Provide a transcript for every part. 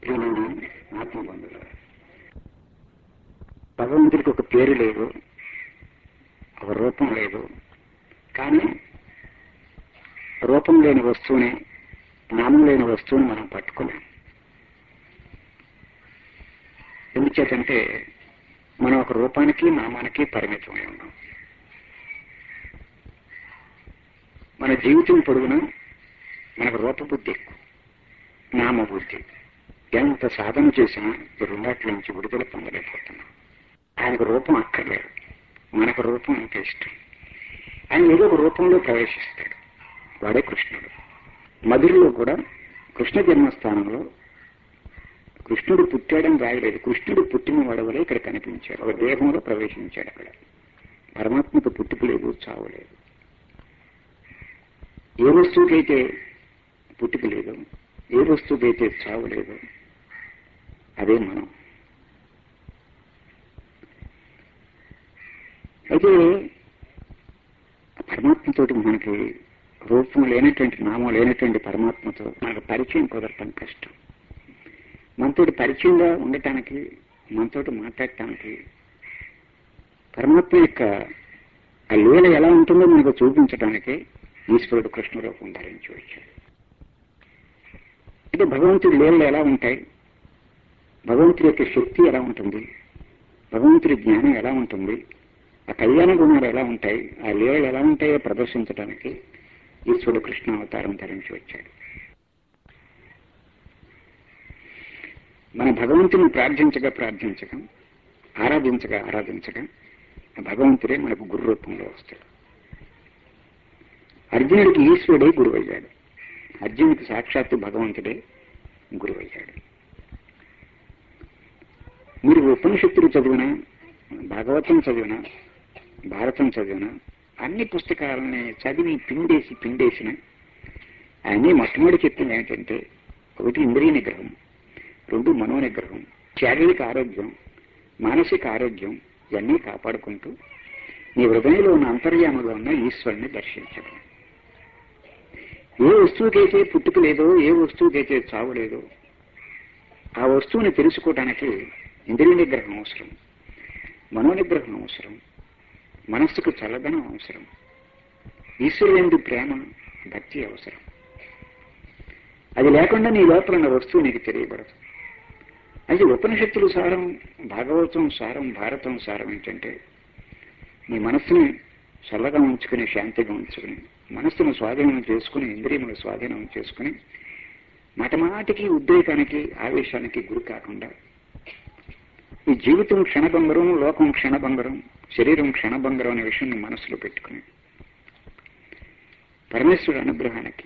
ప్రియులు ఆత్మబంధువులు. భగవంతుడికి ఒక పేరు లేదు, ఒక రూపం లేదు. కానీ రూపం లేని వస్తువుని, నామం లేని వస్తువుని మనం పట్టుకున్నాం. ఎందుచేతంటే మనం ఒక రూపానికి నామానికి పరిమితమై ఉన్నాం. మన జీవితం పొడుగున మనకు రూపబుద్ధి ఎక్కువ, నామబుద్ధి. ఎంత సాధన చేసినా ఈ రెండాట్ల నుంచి విడుదల పొందలేకపోతున్నాం. ఆయనకు రూపం అక్కర్లేదు, మనకు రూపం ఇంకా ఇష్టం. ఆయన ఏదో ఒక రూపంలో ప్రవేశిస్తాడు, వాడే కృష్ణుడు. మధురలో కూడా కృష్ణ జన్మస్థానంలో కృష్ణుడు పుట్టాడని రాయలేదు. కృష్ణుడు పుట్టిన వాడి వల్ల ఇక్కడ కనిపించాడు, ఒక దేహంలో ప్రవేశించాడు. అక్కడ పరమాత్మకు పుట్టుక లేదు, చావు లేదు. ఏ వస్తువుకైతే పుట్టుక లేదు, ఏ వస్తువుకైతే చావు లేదు, అదే మనం. అయితే పరమాత్మతోటి మనకి రూపం లేనటువంటి, నామం లేనటువంటి పరమాత్మతో మనకు పరిచయం కుదరటం కష్టం. మనతోటి పరిచయంగా ఉండటానికి, మనతోటి మాట్లాడటానికి పరమాత్మ యొక్క ఆ లీల ఎలా ఉంటుందో మనకు చూపించడానికి ఈశ్వరుడు కృష్ణ రూపం ధరించి వచ్చాడు. అంటే భగవంతుడి లీలలు ఎలా ఉంటాయి, భగవంతుడి యొక్క శక్తి ఎలా ఉంటుంది, భగవంతుడి జ్ఞానం ఎలా ఉంటుంది, ఆ కళ్యాణ గుణాలు ఎలా ఉంటాయి, ఆ లీలలు ఎలా ఉంటాయో ప్రదర్శించడానికి ఈశ్వరుడు కృష్ణ అవతారం ధరించి వచ్చాడు. మన భగవంతుని ప్రార్థించగా ఆరాధించగా భగవంతుడే మనకు గురు రూపంలో వస్తాడు. అర్జునుడికి ఈశ్వరుడే గురువయ్యాడు, అర్జునుడికి సాక్షాత్తు భగవంతుడే గురువయ్యాడు. మీరు ఉపనిషత్తులు చదివినా, భాగవతం చదివినా, భారతం చదివినా, అన్ని పుస్తకాలని చదివి పిండేసిన అన్నీ మొట్టమొదటి చెప్పింది ఏంటంటే, ఒకటి ఇంద్రియ నిగ్రహం, రెండు మనో నిగ్రహం, శారీరక ఆరోగ్యం, మానసిక ఆరోగ్యం ఇవన్నీ కాపాడుకుంటూ నీ హృదయంలో ఉన్న అంతర్యామలో ఉన్న ఈశ్వరుని దర్శించడం. ఏ వస్తువుకైతే పుట్టుక లేదో, ఏ వస్తువుకైతే చావు లేదో, ఆ వస్తువుని తెలుసుకోవడానికి ఇంద్రియ నిగ్రహం అవసరం, మనోనిగ్రహం అవసరం, మనస్సుకు చల్లదనం అవసరం, ఈశ్వరుని ప్రేమ, భక్తి అవసరం. అది లేకుండా నీ లోపల ఉన్న వస్తువు నీకు తెలియబడదు. అయితే ఉపనిషత్తులు సారం, భాగవతం సారం, భారతం సారం ఏంటంటే, నీ మనస్సుని చల్లగా ఉంచుకుని, శాంతిగా ఉంచుకుని, మనస్సును స్వాధీనం చేసుకుని, ఇంద్రియములు స్వాధీనం చేసుకుని, మాటమాటికి ఉద్రేకానికి, ఆవేశానికి గురి కాకుండా, ఈ జీవితం క్షణభంగరం, లోకం క్షణభంగరం, శరీరం క్షణభంగరం అనే విషయాన్ని మనస్సులో పెట్టుకుని పరమేశ్వరుడు అనుగ్రహానికి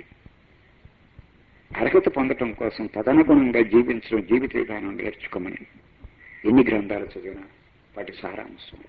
అర్హత పొందటం కోసం తదనుగుణంగా జీవించడం, జీవిత విధానం నేర్చుకోమని ఎన్ని గ్రంథాలు చదివినా వాటి సారాంశం.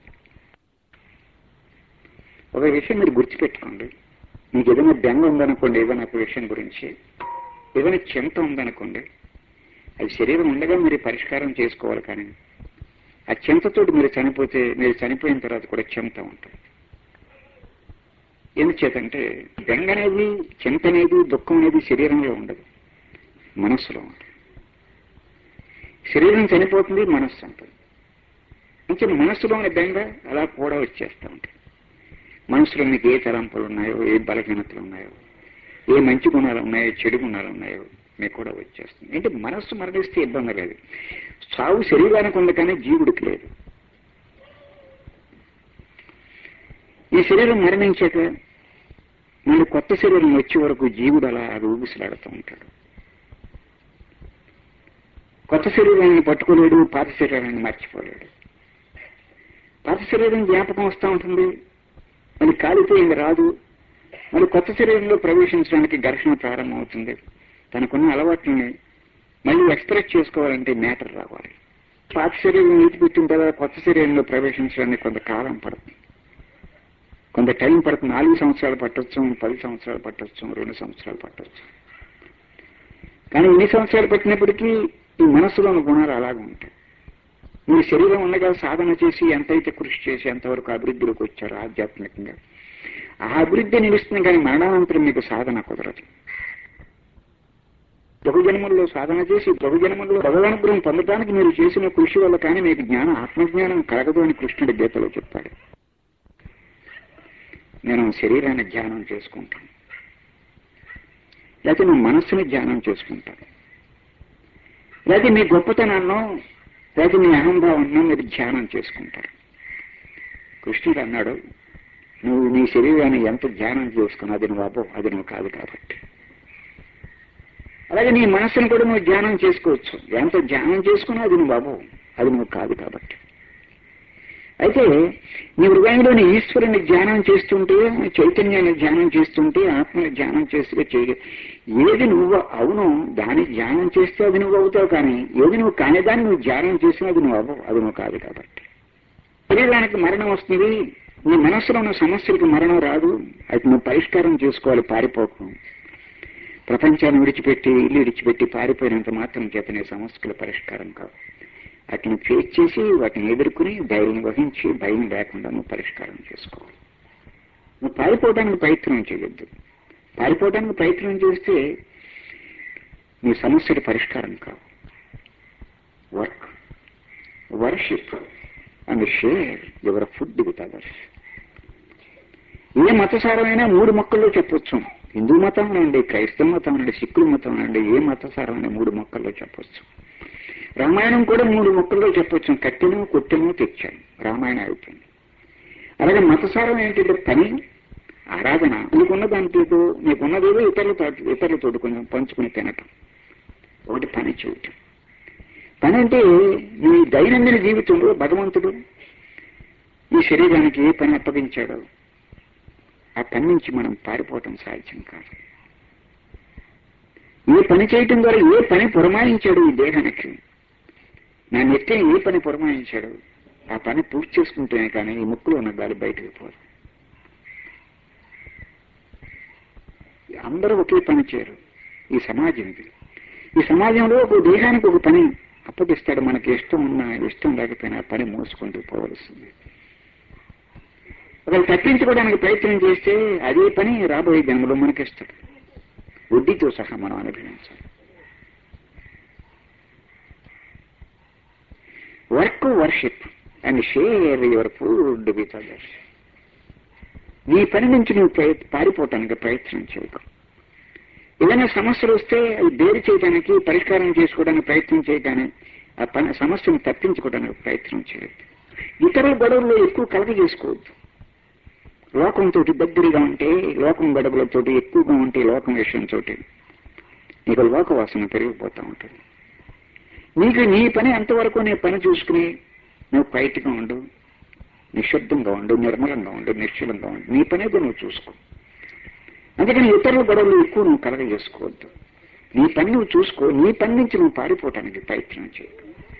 ఒక విషయం మీరు గుర్తుపెట్టుకోండి, మీకు ఏదైనా బెంగ ఉందనుకోండి, ఏదైనా ఒక విషయం గురించి ఏదైనా చింత ఉందనుకోండి, అది శరీరం ఉండగా మీరు పరిష్కారం చేసుకోవాలి. కానీ ఆ చింతతోటి మీరు చనిపోతే, మీరు చనిపోయిన తర్వాత కూడా చింత ఉంటుంది. ఎందుచేతంటే బెంగ అనేది, చింత అనేది, దుఃఖం అనేది శరీరంలో ఉండదు, మనస్సులో ఉంటుంది. శరీరం చనిపోతుంది, మనస్సు ఉంటుంది. అంటే మనస్సులోని బెంగ అలా కూడా వచ్చేస్తూ ఉంటుంది. మనసులో మీకు ఏ తలంపులు ఉన్నాయో, ఏ బలహీనతలు ఉన్నాయో, ఏ మంచి గుణాలు ఉన్నాయో, చెడు గుణాలు ఉన్నాయో మీకు కూడా వచ్చేస్తుంది. అంటే మనస్సు మరణిస్తే ఇబ్బంది లేదు. చావు శరీరానికి ఉంది కానీ జీవుడికి లేదు. ఈ శరీరం మరణించాక మళ్ళీ కొత్త శరీరం వచ్చే వరకు జీవుడు అలా ఊగిసలాడుతూ ఉంటాడు. కొత్త శరీరాన్ని పట్టుకోలేడు, పాత శరీరాన్ని మర్చిపోలేడు. పాత శరీరం జ్ఞాపకం వస్తూ ఉంటుంది, మళ్ళీ కాలిపోయింది రాదు. మళ్ళీ కొత్త శరీరంలో ప్రవేశించడానికి ఘర్షణ ప్రారంభమవుతుంది. తనకున్న అలవాట్లని మళ్ళీ ఎక్స్ప్రెస్ చేసుకోవాలంటే మ్యాటర్ రావాలి. పాత శరీరం నీటిపెట్టిన తర్వాత కొత్త శరీరంలో ప్రవేశించడానికి కొంతకాలం పడుతుంది, కొంత టైం పడుతుంది. 4 సంవత్సరాలు పట్టొచ్చు, 10 సంవత్సరాలు పట్టొచ్చు, 2 సంవత్సరాలు పట్టొచ్చు. కానీ ఎన్ని సంవత్సరాలు పట్టినప్పటికీ ఈ మనస్సులోని గుణాలు అలాగే ఉంటాయి. మీరు శరీరం ఉండగా సాధన చేసి ఎంతైతే కృషి చేసి ఎంతవరకు అభివృద్ధిలోకి వచ్చారో ఆధ్యాత్మికంగా, ఆ అభివృద్ధి నిలుస్తుంది. కానీ మరణానంతరం మీకు సాధన కుదరదు. బహుజన్మల్లో సాధన చేసి బహుజన్మల్లో భగవానుగ్రహం పొందడానికి మీరు చేసిన కృషి వల్ల కానీ మీకు జ్ఞానం ఆత్మజ్ఞానం కలగదు అని కృష్ణుడి గీతలో చెప్పాడు. నేను శరీరాన్ని ధ్యానం చేసుకుంటాను, లేకపోతే నా మనస్సుని ధ్యానం చేసుకుంటాను, లేకపోతే మీ గొప్పతనాన్నో లేకపోతే మీ అహంభావాన్నో మీరు ధ్యానం చేసుకుంటారు. కృష్ణుడు అన్నాడు, నువ్వు నీ శరీరాన్ని ఎంత ధ్యానం చేసుకున్నా అది నువ్వు అబ్బో, అది నువ్వు కాదు కాబట్టి. అలాగే నీ మనస్సును కూడా నువ్వు ధ్యానం చేసుకోవచ్చు, ఎంత ధ్యానం చేసుకున్నా అది నువ్వు అబ్బో, అది నువ్వు కాదు కాబట్టి. అయితే నీ హృదయంలోని ఈశ్వరుని ధ్యానం చేస్తుంటే, చైతన్యాన్ని ధ్యానం చేస్తుంటే, ఆత్మని ధ్యానం చేస్తే ఏది నువ్వు అవును దాన్ని ధ్యానం చేస్తే అది నువ్వు అవుతావు, కానీ ఏది నువ్వు కాని దాన్ని నువ్వు ధ్యానం చేసినా అది నువ్వు అవ్వవు, అది నువ్వు కాదు కాబట్టి. శరీరానికి మరణం వస్తుంది, నీ మనస్సులో ఉన్న సమస్యలకు మరణం రాదు, అది నువ్వు పరిష్కారం చేసుకోవాలి, పారిపోకు. ప్రపంచాన్ని విడిచిపెట్టి ఇల్లు విడిచిపెట్టి పారిపోయినంత మాత్రం చేత నీ సమస్యల పరిష్కారం కావు. వాటిని ఫేస్ చేసి వాటిని ఎదుర్కొని ధైర్యం వహించి భయం లేకుండా నువ్వు పరిష్కారం చేసుకోవాలి. నువ్వు పారిపోవడానికి ప్రయత్నం చేయొద్దు. పారిపోవడానికి ప్రయత్నం చేస్తే నీ సమస్యలు పరిష్కారం కావు. Work, worship and share your food with others. ఏ మతసారమైనా 3 మొక్కల్లో చెప్పొచ్చు. హిందూ మతం అనండి, క్రైస్తవ మతం అనండి, సిక్కుల మతం అనండి, ఏ మతసారమైనా 3 మొక్కల్లో చెప్పొచ్చు. రామాయణం కూడా 3 మొక్కల్లో చెప్పొచ్చు. కట్టెను కొట్టెను తెచ్చాను, రామాయణం అయిపోయింది. అలాగే మతసారం ఏంటంటే పని, ఆరాధన. నీకున్న దాంట్లో నీకున్నదేదో ఇతరులతో కొంచెం పంచుకుని తినటం. ఒకటి పని చేయటం. పని అంటే నీ దైనందిన జీవితంలో భగవంతుడు ఈ శరీరానికి ఏ పని అప్పగించాడో ఆ పని నుంచి మనం పారిపోవటం సాధ్యం కాదు. ఏ పని చేయటం ద్వారా ఏ పని పురమాయించాడు ఈ దేహానికి, నా నెత్తిని ఏ పని పురమాయించాడు ఆ పని పూర్తి చేసుకుంటేనే కానీ ఈ ముక్కులో ఉన్న గాలి బయటకు పోదు. అందరూ ఒకే పని చేయరు. ఈ సమాజం ఇది. ఈ సమాజంలో ఒక దేహానికి ఒక పని అప్పగిస్తాడు. మనకి ఇష్టం ఉన్నా ఇష్టం లేకపోయినా పని మోసుకుంటూ పోవలసింది. ఒకరు తప్పించుకోవడానికి ప్రయత్నం చేస్తే అదే పని రాబోయే జన్మలో మనకిస్తాడు, వడ్డీతో సహా మనం అనుభవించాలి. Work, worship and share your food with others. నీ పని నుంచి నువ్వు పారిపోవటానికి ప్రయత్నం చేయకు. ఏదైనా సమస్యలు వస్తే అవి బేరు చేయడానికి, పరిష్కారం చేసుకోవడానికి ప్రయత్నం చేయడానికి, ఆ పని సమస్యను తప్పించుకోవడానికి ప్రయత్నం చేయొద్దు. ఇతరుల గొడవల్లో ఎక్కువ కలగ చేసుకోవద్దు. లోకంతో దగ్గరగా ఉంటే, లోకం గొడవలతో ఎక్కువగా ఉంటే, లోకం విషయంతో నీకు లోకవాసన పెరిగిపోతూ ఉంటుంది. నీకు నీ పని ఎంతవరకు నీ పని చూసుకుని నువ్వు బయటగా ఉండు, నిశ్శబ్దంగా ఉండు, నిర్మలంగా ఉండు, నిశ్చలంగా ఉండు. నీ పనేదో నువ్వు చూసుకో. అందుకని ఇతరుల గొడవలు ఎక్కువ నువ్వు కలగ చేసుకోవద్దు. నీ పని నువ్వు చూసుకో. నీ పని నుంచి నువ్వు పారిపోవటానికి ప్రయత్నం చేయ.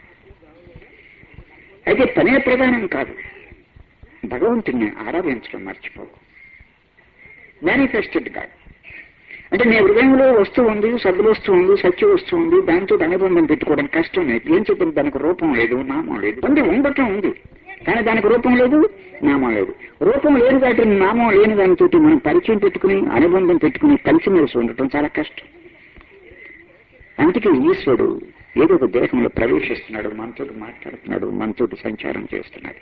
అయితే పనే ప్రధానం కాదు, భగవంతుడిని ఆరాధించడం మర్చిపోకు. మేనిఫెస్టెడ్ కాదు అంటే నీ హృదయంలో వస్తువు ఉంది, సద్దు వస్తువు ఉంది, సత్య వస్తువు ఉంది, దాంతో అనుబంధం పెట్టుకోవడం కష్టం. ఏం చెప్పండి, దానికి రూపం లేదు, నామం లేదు. ఉంది, ఉండటం ఉంది, కానీ దానికి రూపం లేదు, నామం లేదు. రూపం లేని దాటి నామం లేని దానితో మనం పరిచయం పెట్టుకుని అనుబంధం పెట్టుకుని కలిసిమెలిసి ఉండటం చాలా కష్టం. అందుకే ఈశ్వరుడు ఏదో ఒక దేహంలో ప్రవేశిస్తున్నాడు, మనతో మాట్లాడుతున్నాడు, మనతో సంచారం చేస్తున్నాడు.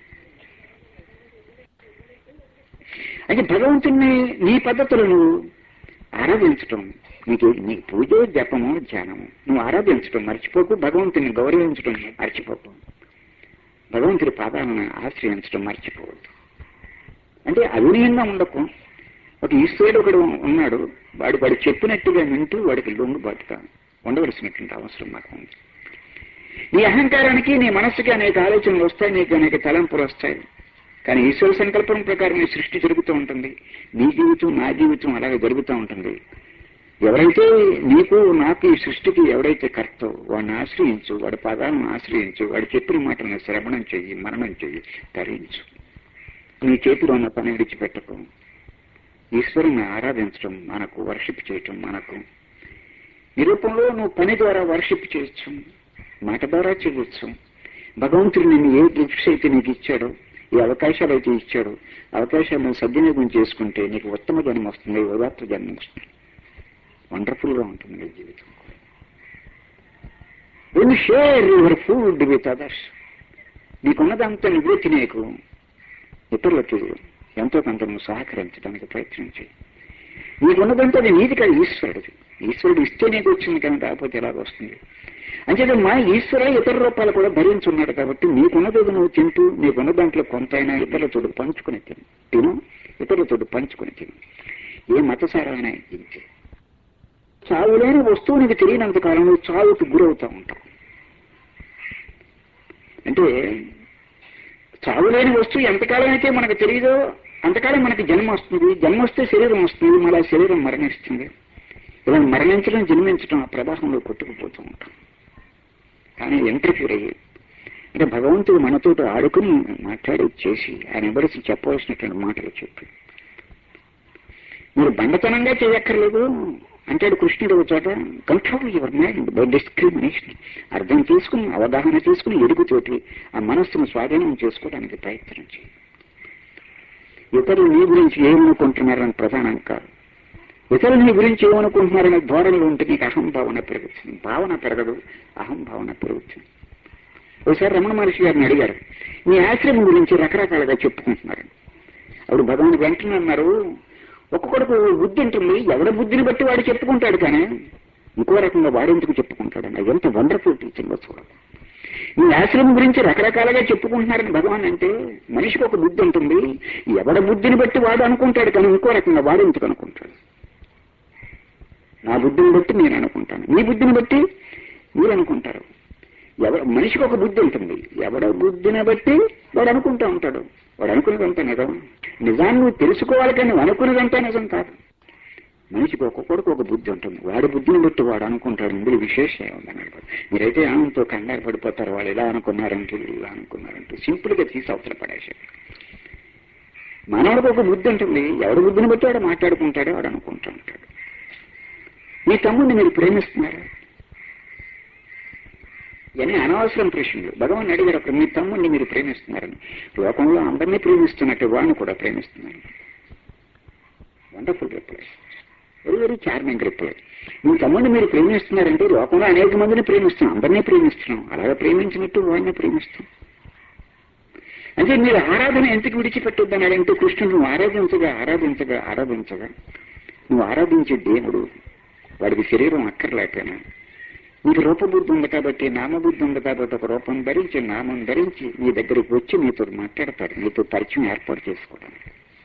అయితే భగవంతుణ్ణి నీ పద్ధతులను ఆరాధించటం, నీకు పూజ, జపము, ధ్యానము నువ్వు ఆరాధించటం మర్చిపోకు. భగవంతుని గౌరవించడం మర్చిపోకు. భగవంతుడి పాదాలను ఆశ్రయించడం మర్చిపోవద్దు. అంటే అవినయంగా ఉండకు. ఒక ఈశ్వరుడు ఒకడు ఉన్నాడు, వాడు చెప్పినట్టుగా వింటూ వాడికి లొంగుబాటుగా ఉండవలసినటువంటి అవసరం మాకు ఉంది. నీ అహంకారానికి, నీ మనస్సుకి అనేక ఆలోచనలు వస్తాయి, నీకు అనేక తలంపులు వస్తాయి. కానీ ఈశ్వర సంకల్పం ప్రకారం ఈ సృష్టి జరుగుతూ ఉంటుంది. నీ జీవితం, నా జీవితం అలాగే జరుగుతూ ఉంటుంది. ఎవరైతే నీకు, నాకు, ఈ సృష్టికి ఎవరైతే కర్తో వాడిని ఆశ్రయించు, వాడి పాదాలను ఆశ్రయించు, వాడు చెప్పిన మాటలను శ్రవణం చెయ్యి, మరణం చెయ్యి, తరించు. నీ చేతిలో ఉన్న పని విడిచిపెట్టకు. ఈశ్వరుని ఆరాధించడం మనకు, వర్షిప్ చేయటం మనకు. ఈ రూపంలో నువ్వు పని ద్వారా వర్షిప్ చేయొచ్చు, మాట ద్వారా చేయొచ్చు. భగవంతుడు నిన్ను ఏ గిఫ్ట్స్ అయితే నీకు ఇచ్చాడో, ఈ అవకాశాలు అయితే ఇచ్చాడో, అవకాశాలను సద్వినియోగం చేసుకుంటే నీకు ఉత్తమ జన్మ వస్తుంది, ఉదాత్త జన్మ వస్తుంది. వండర్ఫుల్గా ఉంటుంది నీ జీవితం. Share your food with others. నీకున్నదంతా నువ్వే తినేకు ఇతరులకు ఎంతో కొంత నువ్వు సహకరించడానికి ప్రయత్నించి, నీకున్నదంతా అది నీది కాదు, ఈశ్వరుడిది. ఈశ్వరుడు ఇస్తే నీకు వచ్చింది కానీ రాకపోతే ఎలాగ వస్తుంది? అంచేత మా ఈశ్వర ఇతర రూపాలు కూడా ధరించున్నాడు కాబట్టి నీకున్నది నువ్వు తింటూ, నీకున్న దాంట్లో కొంత అయినా ఇతరులతోడు పంచుకుని తిను, ఇతరులతోడు పంచుకుని తిను. ఏ మతసారమైనా ఇంతే. చావు లేని వస్తువు నీకు తెలియనంత కాలం నువ్వు చావుకు గురవుతూ ఉంటావు. అంటే చావు లేని వస్తువు ఎంతకాలం అయితే మనకు తెలియదో అంతకాలం మనకి జన్మ వస్తుంది. జన్మ వస్తే శరీరం వస్తుంది, మళ్ళీ శరీరం మరణిస్తుంది. ఇలా మరణించడం, జన్మించడం ఆ ప్రవాహంలో కొట్టుకుపోతూ ఉంటాం. కానీ ఇంటర్ఫీర్ అయ్యి అంటే భగవంతుడు మనతో ఆడుకుని మాట్లాడి చేసి ఆయన ఎవరికి చెప్పవలసినటువంటి మాటలు చెప్పి, మీరు బండతనంగా చేయక్కర్లేదు అంటాడు కృష్ణుడు ఒక చోట. Control your mind by discrimination. అర్థం చేసుకుని, అవగాహన చేసుకుని, ఎదుగుతోటి ఆ మనస్సును స్వాధీనం చేసుకోవడానికి ప్రయత్నించి, ఇతరులు నీ గురించి ఏమనుకుంటున్నారని ప్రధానం కాదు. ఇతరులు నీ గురించి ఏమనుకుంటున్నారనే ధోరణిలో ఉంటే నీకు అహంభావన పెరుగుతుంది. భావన పెరగదు, అహంభావన పెరుగుతుంది. ఒకసారి రమణ మహర్షి గారిని అడిగారు, మీ ఆశ్రమం గురించి రకరకాలుగా చెప్పుకుంటున్నారు. అప్పుడు భగవాన్ వెంటనే అన్నారు, ఒక్కొక్కడికి బుద్ధి ఉంటుంది, ఎవరి బుద్ధిని బట్టి వాడు చెప్పుకుంటాడు, కానీ ఇంకో రకంగా వాడెందుకు చెప్పుకుంటాడని. అది ఎంత వండర్ఫుల్ టీచింగ్ చూడాలి. ఈ ఆశ్రమం గురించి రకరకాలుగా చెప్పుకుంటున్నారని భగవాన్ అంటే, మనిషికి ఒక బుద్ధి ఉంటుంది, ఎవరి బుద్ధిని బట్టి వాడు అనుకుంటాడు, కానీ ఇంకో రకంగా వాడెందుకు అనుకుంటాడు. నా బుద్ధిని బట్టి నేను అనుకుంటాను, మీ బుద్ధిని బట్టి మీరు అనుకుంటారు. మనిషికి ఒక బుద్ధి ఉంటుంది, ఎవడ బుద్ధిని బట్టి వాడు అనుకుంటూ ఉంటాడు. వాడు అనుకున్నదంతా నిజం. నిజాన్ని నువ్వు తెలుసుకోవాలి, కానీ నువ్వు అనుకున్నదంతా నిజం కాదు. మనిషికి ఒక్కొక్కడికి ఒక బుద్ధి ఉంటుంది, వాడి బుద్ధిని బట్టి వాడు అనుకుంటాడు. ఇందులో విశేషం ఏముందని మీరైతే ఆమెతో కంగారు పడిపోతారు. వాళ్ళు ఇలా అనుకున్నారంటూ, ఇలా అనుకున్నారంటూ సింపుల్ గా తీసి అవసరం పడేసారు. మానవుడికి ఒక బుద్ధి ఉంటుంది, ఎవడి బుద్ధిని బట్టి వాడు మాట్లాడుకుంటాడో వాడు అనుకుంటూ ఉంటాడు. మీ తమ్ముడిని మీరు ప్రేమిస్తున్నారా? ఇవన్నీ అనవసరం ప్రశ్నలు. భగవాన్ అడిగారు అప్పుడు, మీ తమ్ముడిని మీరు ప్రేమిస్తున్నారని. లోకంలో అందరినీ ప్రేమిస్తున్నట్టు వాడిని కూడా ప్రేమిస్తున్నారు. Wonderful reply, very very charming reply. మీ తమ్ముడిని మీరు ప్రేమిస్తున్నారంటే లోకంలో అనేక మందిని ప్రేమిస్తున్నాం, అందరినీ ప్రేమిస్తున్నాం. అలాగే ప్రేమించినట్టు వాడిని ప్రేమిస్తాం. అంటే మీరు ఆరాధన ఎందుకు విడిచిపెట్టొద్దన్నాడంటే, కృష్ణుడు నువ్వు ఆరాధించగా ఆరాధించగా ఆరాధించగా నువ్వు ఆరాధించే దేవుడు వాడికి శరీరం అక్కర్లేకపోయినా నీకు రూపబుద్ధి ఉంది కాబట్టి, నామబుద్ధి ఉంది కాబట్టి ఒక రూపం ధరించి, నామం ధరించి నీ దగ్గరికి వచ్చి నీతో మాట్లాడతాడు, నీతో పరిచయం ఏర్పాటు చేసుకోవడానికి.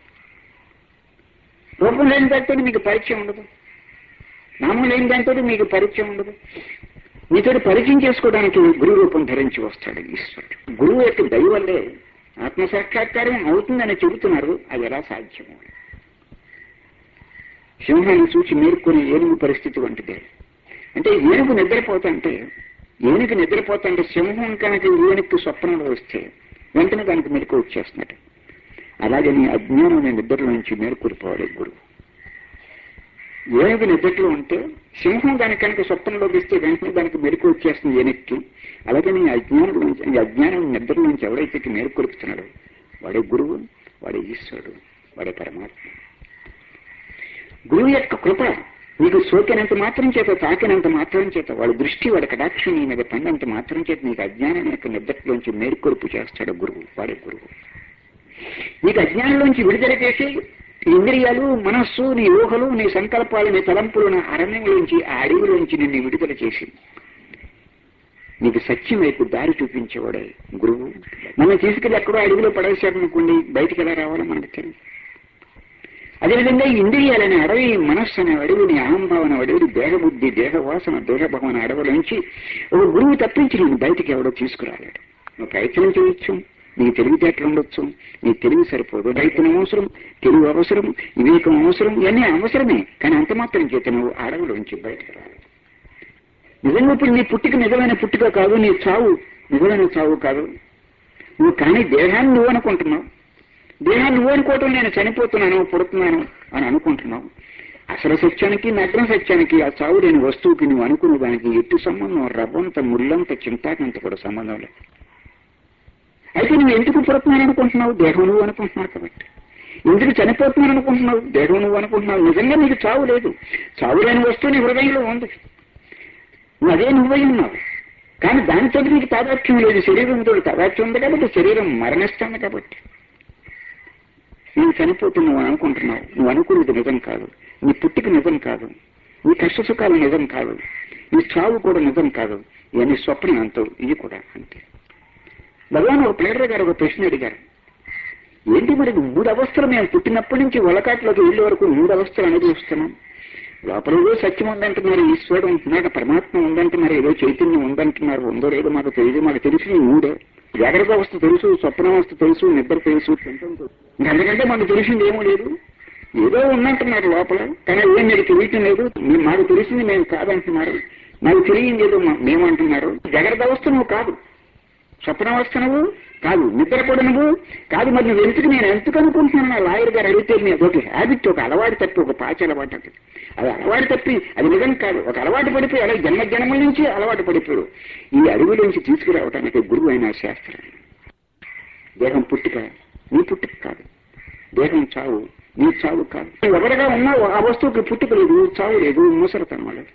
రూపం లేని దాంతో మీకు పరిచయం ఉండదు, నామం లేని దాంతో మీకు పరిచయం ఉండదు. మీతో పరిచయం చేసుకోవడానికి గురువు రూపం ధరించి వస్తాడు ఈశ్వరుడు. గురువు యొక్క దయ వల్లే ఆత్మసాక్షాత్కారం అవుతుందని చెబుతున్నారు. అది ఎలా సాధ్యము? సింహాన్ని చూసి మేలుకొని ఏనుగు పరిస్థితి వంటిదే. అంటే ఏనుగు నిద్రపోతుంటే సింహం కనుక ఏనుగుకి స్వప్నంలో వస్తే వెంటనే దానికి మెలకు వచ్చేస్తున్నట్టు. అలాగే నీ అజ్ఞానం నిద్రలో నుంచి మేలుకూరిపోవాలి గురువు. ఏనుగు నిద్రలో ఉంటే సింహం దానికి కనుక స్వప్నంలోకి ఇస్తే వెంటనే దానికి మెలకు వచ్చేస్తుంది ఏనుగుకి. అలాగే నీ అజ్ఞానం నిద్ర నుంచి ఎవరైతే మేలుకొలుపుతున్నాడో వాడే గురువు, వాడే ఈశ్వరుడు, వాడే పరమాత్మ. గురువు యొక్క కృప నీకు సోకినంత మాత్రం చేత, తాకినంత మాత్రం చేత, వాడి దృష్టి, వాడి కటాక్షం నీ మీద పడినంత మాత్రం చేత నీకు అజ్ఞానం యొక్క నిద్రలోంచి మేలుకొలుపు చేస్తాడు గురువు, వాడే గురువు. నీకు అజ్ఞానంలోంచి విడుదల చేసి ఇంద్రియాలు, మనస్సు, నీ ఊహలు, నీ సంకల్పాలు, నీ తలంపులు నా అరణ్యంలోంచి, ఆ అడవిలోంచి నిన్ను విడుదల చేసి నీకు సత్యం వైపు దారి చూపించేవాడే గురువు. మనం తీసుకెళ్ళి ఎక్కడో అడవిలో పడేశారనుకోండి, బయటికి ఎలా రావాలో మనకు తెలియదు. అదేవిధంగా ఇంద్రియాలనే అడవి, మనస్సు అనే అడవి, నీ అహంభావన అడవి, దేహబుద్ధి, దేహవాసన, దేహభవన అడవులోంచి ఒక గురువు తప్పించి నేను బయటికి ఎవడో తీసుకురాలేడు. నువ్వు ప్రయత్నం చేయొచ్చు, నీకు తెలివితేటలు ఉండొచ్చు, నీ తెలివి సరిపోదు. రైతునం అవసరం, తెలివి అవసరం, వివేకం అవసరం, ఇవన్నీ అవసరమే. కానీ అంత మాత్రం చేత నువ్వు అడవులోంచి బయటకు రాలేదు. నిజంగా ఇప్పుడు నీ పుట్టిక నిజమైన పుట్టిక కాదు, నీ చావు నిజమైన చావు కాదు. నువ్వు కానీ దేహాన్ని నువ్వు అనుకుంటున్నావు. దేహాన్ని నువ్వు అనుకోవటం నేను చనిపోతున్నాను, పుడుతున్నాను అని అనుకుంటున్నావు. అసలు సత్యానికి, నగ్న సత్యానికి, ఆ చావు లేని వస్తువుకి నువ్వు అనుకున్న దానికి ఎట్టి సంబంధం, రవ్వంత, ముళ్ళంత, చింతాకంత కూడా సంబంధం లేదు. అయితే నువ్వు ఎందుకు పుడుతున్నాను అనుకుంటున్నావు? దేహం నువ్వు అనుకుంటున్నావు కాబట్టి. ఎందుకు చనిపోతున్నాను అనుకుంటున్నావు? దేహం నువ్వు అనుకుంటున్నావు. నిజంగా నీకు చావు లేదు. చావు లేని వస్తువు నీ హృదయంలో ఉంది. నువ్వు అదే నువ్వై ఉన్నావు. కానీ దానితో నీకు తాదాత్మ్యం లేదు, శరీరంతో తాదాత్మ్యం ఉంది కాబట్టి శరీరం మరణిస్తుంది కాబట్టి. నేను చనిపోతే నువ్వు అనుకుంటున్నావు, నువ్వు అనుకున్నది నిజం కాదు, నీ పుట్టిక నిజం కాదు, నీ కష్ట సుఖాలు నిజం కాదు, నీ చావు కూడా నిజం కాదు, ఇవన్నీ స్వప్నం అంతా, ఇది కూడా అంతే. భగవాన్ ఒక ప్లేడర్ గారు ఒక ప్రశ్న అడిగారు, ఏంటి మరి 3 అవస్థలు మేము పుట్టినప్పటి నుంచి ఒలకాట్లోకి వెళ్ళే వరకు 3 అవస్థలు అనుభవిస్తున్నాం, లోపల ఏదో సత్యం ఉందంటున్నారు, ఈశ్వరుడు ఉంటున్నాడు, పరమాత్మ ఉందంటున్నారు, ఏదో చైతన్యం ఉందంటున్నారు, ఉందో లేదో మాకు తెలియదు, మాకు తెలిసి 3 జాగ్రత్త అవస్థ తెలుసు, స్వప్నావస్థ తెలుసు, నిద్ర తెలుసు, అందుకంటే మాకు తెలిసింది ఏమో లేదు, ఏదో ఉన్నట్టున్నారు లోపల, కానీ ఏం మీకు తెలియటం లేదు, మాకు తెలిసింది మేము కాదంటున్నారు, నాకు తెలియంది ఏదో మేమంటున్నారు. జాగ్రత్త అవస్థ నువ్వు కాదు, స్వప్నావస్థ నువ్వు కాదు, నిద్రపడి నువ్వు కాదు, మరి నువ్వు ఎందుకు నేను ఎందుకు అనుకుంటున్నాను నా లాయర్ గారు అడిగితే ఒక హ్యాబిట్, ఒక అలవాటు తప్పి, ఒక పాచి అలవాటు అంటే అది అలవాటు తప్పి, అది నిజం కాదు, ఒక అలవాటు పడిపోయి అలా జన్మల నుంచి అలవాటు పడిపోయాడు. ఈ అడవి నుంచి తీసుకురావడానికి గురువు అయిన శాస్త్రం. దేహం పుట్టుక నీ పుట్టుక కాదు, దేహం చావు నీ చావు కాదు, నువ్వు ఎవరిగా ఉన్నావు ఆ వస్తువుకి పుట్టుక లేదు, చావు లేదు, ముసరతనం లేదు.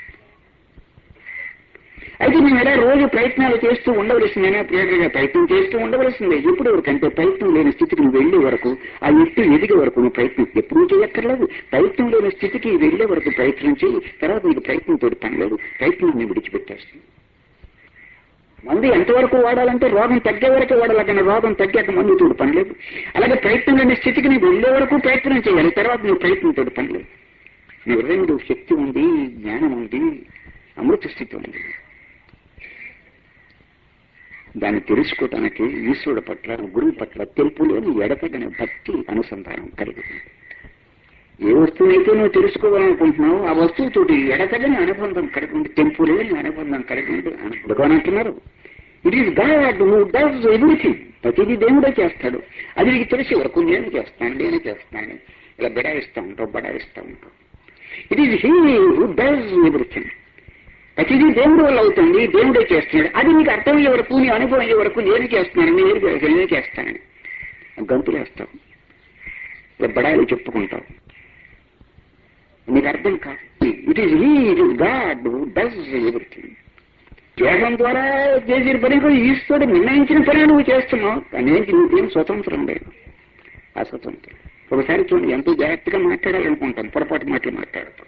అయితే మేము ఎలా రోజు ప్రయత్నాలు చేస్తూ ఉండవలసిందేనా, ప్రేరణగా ప్రయత్నం చేస్తూ ఉండవలసిందే. ఎప్పుడు వరకంటే ప్రయత్నం లేని స్థితికి నువ్వు వెళ్లే వరకు, ఆ ఎత్తు ఎదిగే వరకు నువ్వు ప్రయత్నం ఎప్పుడూ చేయక్కర్లేదు. ప్రయత్నం లేని స్థితికి వెళ్లే వరకు ప్రయత్నం చేయి, తర్వాత నీకు ప్రయత్నంతో పని లేదు, ప్రయత్నం నేను విడిచిపెట్టేస్తాను. మందు ఎంతవరకు వాడాలంటే రోగం తగ్గే వరకే వాడాలి, కానీ రోగం తగ్గాక మందుతో పని లేదు. అలాగే ప్రయత్నం లేని స్థితికి నీకు వెళ్లే వరకు ప్రయత్నం చేయాలి, తర్వాత నువ్వు ప్రయత్నంతో పని లేదు. నీ హృదయంలో శక్తి ఉంది, జ్ఞానం ఉంది, అమృత స్థితి ఉంది. దాన్ని తెలుసుకోవటానికి ఈశ్వరుడు పట్ల, గురువు పట్ల తెలుపులేని ఎడతగని భక్తి అనుసంధానం కలుగుతుంది. ఏ వస్తువునైతే నువ్వు తెలుసుకోవాలనుకుంటున్నావు ఆ వస్తువుతోటి ఎడతగని అనుబంధం కలిగి, తెలుపులేని అనుబంధం కలిగి భగవాన్ అంటున్నారు, it is God who does everything. ప్రతిదీ దేవుడే చేస్తాడు, అది నీకు తెలిసే వరకు నేను చేస్తాను ఇలా బడాయిస్తూ ఉంటావు. It is he who does everything. ప్రతిదీ దేవుడి వల్ల అవుతుంది, దేవుడే చేస్తున్నాడు, అది నీకు అర్థమయ్యే వరకు, నీ అనుభవం అయ్యే వరకు నేను చేస్తానని గంతులేస్తావు, బడాయిలు చెప్పుకుంటావు, నీకు అర్థం కాదు. It is he, it is God who does everything. దేహం ద్వారా చేసిన పని ఈశ్వరుడు నిర్ణయించిన పని నువ్వు చేస్తున్నావు, కానీ నీకేం స్వతంత్రం లేదు, అస్వతంత్రం. ఒకసారి చూడండి, ఎంతో జాగ్రత్తగా మాట్లాడాలనుకుంటాను, పొరపాటు మాటలు మాట్లాడతాం.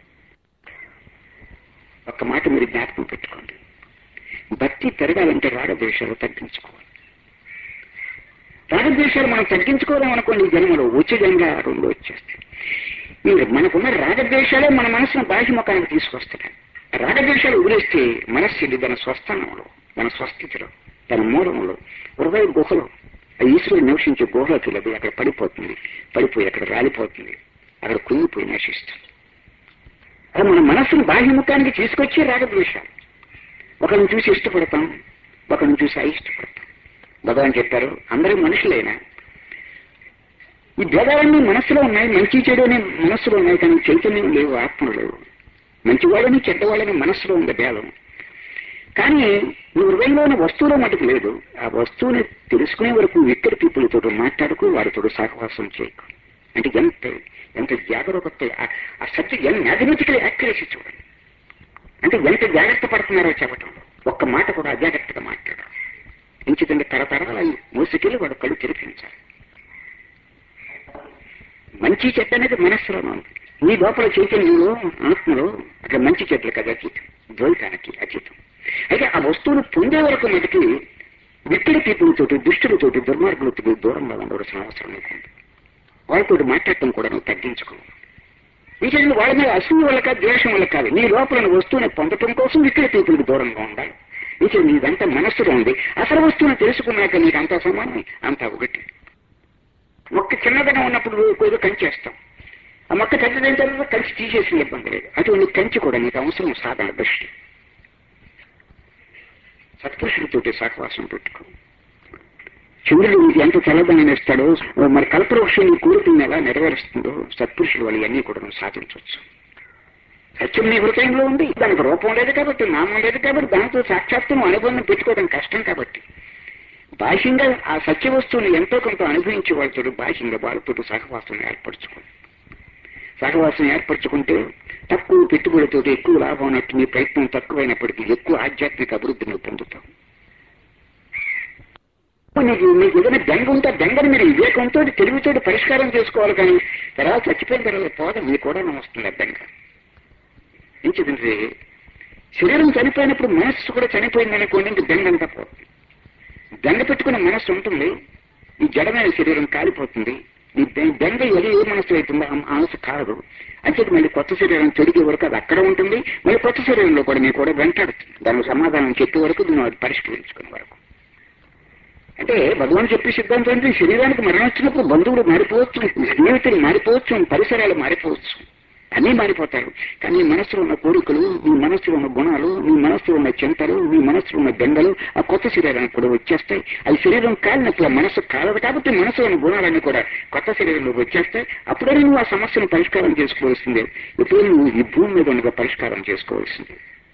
ఒక్క మాట మీరు జ్ఞాపకం పెట్టుకోండి, భక్తి పెరగాలంటే రాగద్వేషాలు తగ్గించుకోవాలి. రాగద్వేషాలు మనం తగ్గించుకోవాలనుకోండి, ఈ జన్మలో వచ్చే జన్మ 2 వచ్చేస్తాయి. మనకున్న రాగద్వేషాలే మన మనసును బాహ్యముఖానికి తీసుకొస్తాయి. రాగద్వేషాలు వదిలేస్తే మనస్సు తన స్వస్థానంలో, తన స్వస్థితిలో, తన మూలంలో, హృదయ గుహలో, ఈశ్వరుడు నివసించే గుహలోకి వెళ్ళదు, అక్కడ పడిపోయి అక్కడ రాలిపోతుంది, అక్కడ కుంగిపోయి నశిస్తుంది. అది మన మనస్సును బాహ్యముఖానికి తీసుకొచ్చే రాగద్వేషాలు. ఒకరిని చూసి ఇష్టపడతాం, ఒకరిని చూసి అయిష్టపడతాం. భగవాన్ చెప్పారు, అందరూ మనుషులైనా ఈ భేదాలన్నీ మనస్సులో ఉన్నాయి, మంచి చెడు అనే మనస్సులో ఉన్నాయి, కానీ చైతన్యం లేవు, ఆత్మలు లేవు. మంచివాళ్ళని చెడ్డవాళ్ళని మనస్సులో ఉంది భేదం, కానీ నీ హృదయంలోని వస్తువులో మటుకు లేదు. ఆ వస్తువుని తెలుసుకునే వరకు ఇక్కడి పీపుల్తో మాట్లాడుకు, వారితో సహవాసం చేయకు. అంటే ఎంత జాగ్రత్త, ఆ సత్యం మ్యాథమెటికల్ యాక్యురసీ చూడండి. అంటే ఎంత జాగ్రత్త పడుతున్నారో చెప్పటం, ఒక్క మాట కూడా అజాగ్రత్తగా మాట్లాడారు. ఇంచుతంటే తరతరాల మూసుకెళ్ళి వాడు కళ్ళు తెరిపించాలి. మంచి చెడ్డ అనేది మనస్సులోనే ఉంది. నీ లోపల చైతన్యంలో, ఆత్మలో అక్కడ మంచి చెడ్డలు కదా అతీతం, ద్వైతానికి అతీతం. అయితే ఆ వస్తువులు పొందే వరకు మటుకి విక్కడి పీపులతోటి, దుష్టులతోటి, దుర్మార్గులతో దూరంగా ఉండవలసిన అవసరం లేకుండా వాళ్ళతో మాట్లాడటం కూడా నువ్వు తగ్గించుకో. ఇంకేంటి వాళ్ళ మీద అసూయ వల్ల కాదు, ద్వేషం వల్ల కాదు, నీ లోపల వస్తువుని పొందటం కోసం విక్కడి పీపులకు దూరంగా ఉండాలి. ఇంకే నీదంతా మనస్సులో ఉంది. అసలు వస్తువుని తెలుసుకున్నాక నీకు అంతా సమానం, అంతా ఒకటి. మొక్క చిన్నదనం ఉన్నప్పుడు ఏదో కంచేస్తాం, ఆ మొక్క పెద్దదైన తర్వాత కంచి తీసేసిన ఇబ్బంది లేదు. అటువంటి కంచి కూడా నీకు అవసరం సాధన దృష్టి. సత్పురుషులతోటి సహవాసం పెట్టుకో. చంద్రుడు నీకు ఎంత చల్లదనం ఇస్తాడో, మరి కల్పవృక్షం నీ కోరికలను ఎలా నెరవేరుస్తుందో సత్పురుషుల వల్ల అన్నీ కూడా నువ్వు సాధించవచ్చు. సత్యం నీ హృదయంలో ఉంది, దానికి రూపం లేదు కాబట్టి, నామం లేదు కాబట్టి, దానితో సాక్షాత్తును అనుబంధం పెట్టుకోవడం కష్టం కాబట్టి బాహ్యంగా ఆ సత్య వస్తువుని ఎంతో కొంత అనుభవించే వాళ్ళతో బాహ్యంగా వాళ్ళతో సహవాసం ఏర్పరచుకోండి. సహవాసం ఏర్పరచుకుంటే తక్కువ పెట్టుబడితో ఎక్కువ లాభం అన్నట్టు నీ ప్రయత్నం తక్కువైనప్పటికీ ఎక్కువ ఆధ్యాత్మిక అభివృద్ధిని పొందుతాం. మీకు ఏదైనా బెంగ ఉంటే బెంగను మీరు వివేకంతో తెలివితో పరిష్కారం చేసుకోవాలి. కానీ తర్వాత చచ్చిపోయిన తర్వాత పోదా మీకు కూడా వస్తుంది బెంగ. ఏంటంటే శరీరం చనిపోయినప్పుడు మనస్సు కూడా చనిపోయిందనుకోండి, ఇంక బెంగ అంతా పోతుంది. బెంగ పెట్టుకున్న మనస్సు ఉంటుంది, ఈ జడమైన శరీరం కాలిపోతుంది. ఈ బెంగ ఏ మనస్సు అవుతుందో ఆ మనస్సు కాదు. అంచేది మళ్ళీ కొత్త శరీరం తొడిగే వరకు అది అక్కడ ఉంటుంది. మళ్ళీ కొత్త శరీరంలో కూడా మీకు కూడా వెంటాడుతుంది. దానికి సమాధానం చెప్పే వరకు నువ్వు అది పరిష్కరించుకునే వరకు. అంటే భగవాన్ చెప్పే సిద్ధాంతం ఏంటి? శరీరానికి మరణం వచ్చినప్పుడు బంధువులు మారిపోవచ్చు, స్నేహితులు మారిపోవచ్చు, పరిసరాలు మారిపోవచ్చు, అన్నీ మారిపోతారు. కానీ నీ మనస్సులో ఉన్న కోరికలు, నీ మనస్సులో ఉన్న గుణాలు, నీ మనస్సులో ఉన్న చింతలు, నీ మనస్సులో ఉన్న బెంగలు ఆ కొత్త శరీరానికి కూడా వచ్చేస్తాయి. అది శరీరం కాలినప్పుడు ఆ మనస్సు కాలదు కాబట్టి మనసులో ఉన్న గుణాలన్నీ కూడా కొత్త శరీరంలోకి వచ్చేస్తాయి. అప్పుడే నువ్వు ఆ సమస్యను పరిష్కారం చేసుకోవాల్సిందే. ఎప్పుడూ నువ్వు ఈ భూమి మీద ఉండగా పరిష్కారం చేసుకోవాల్సిందే.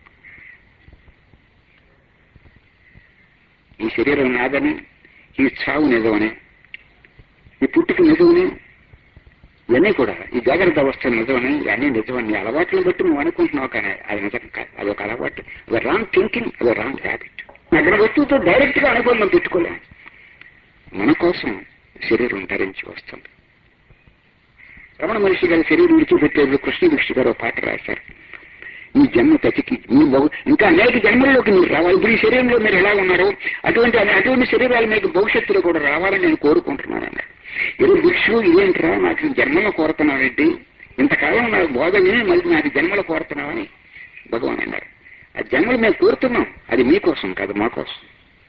ఈ శరీరం నాదని, ఈ చావు నిజమని, ఈ పుట్టుక నిజమని, ఇవన్నీ కూడా ఈ జాగ్రత్త అవస్థ నిజమని, ఇవన్నీ నిజమని అలవాట్లను బట్టి నువ్వు అనుకుంటున్నావు. కానీ అది నిజం కాదు. అదొక అలవాటు, అది రాంగ్ థింకింగ్, అది రాంగ్ హ్యాబిట్. అక్కడ వస్తువుతో డైరెక్ట్ గా అనుబంధం పెట్టుకోలేము. మన కోసం శరీరం ధరించి వస్తుంది. రమణ మహర్షి గారి శరీరం విడిచిపెట్టేది కృష్ణ దృష్టి గారు పాట రాశారు. ఈ జన్మ తతికి మీరు ఇంకా అనేక జన్మల్లోకి మీరు రావాలి. ఇప్పుడు ఈ శరీరంలో మీరు ఎలా ఉన్నారో అటువంటి శరీరాలు మీకు భవిష్యత్తులో కూడా రావాలని నేను కోరుకుంటున్నాను అన్నారు. ఏదో భిక్షు ఇదేంట్రా నాకు జన్మలో కోరుతున్నానండి, ఇంతకాలం నాకు బోధ విని మళ్ళీ నాకు జన్మలో కోరుతున్నామని భగవాన్ అన్నారు. ఆ జన్మలు మేము కోరుతున్నాం, అది మీకోసం కాదు, మా కోసం.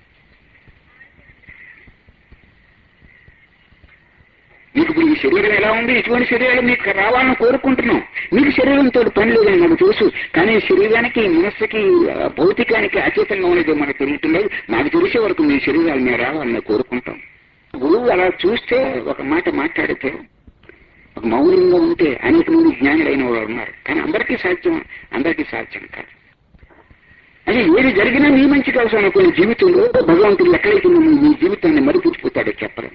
మీకు ఇప్పుడు ఈ శరీరం ఎలా ఉంది, ఇటువంటి శరీరాలు మీకు రావాలని కోరుకుంటున్నాం. మీకు శరీరంతో పని లేదని నాకు తెలుసు. కానీ శరీరానికి, మనస్సుకి, భౌతికానికి అతీతంగా ఉన్నది మనకు తెలియటం లేదు. నాకు తెలిసే వరకు మీ శరీరాలు మేము రావాలని కోరుకుంటాం. గురువు అలా చూస్తే, ఒక మాట మాట్లాడితే, ఒక మౌనంగా ఉంటే అనేక మంది జ్ఞానులైన వాళ్ళు ఉన్నారు. కానీ అందరికీ సాధ్యం కాదు. అంటే ఏది జరిగినా మీ మంచి కోసం అనుకునే జీవితంలో భగవంతుడు ఎక్కడైతే మీ జీవితాన్ని మరిపించిపోతాడో చెప్పరు.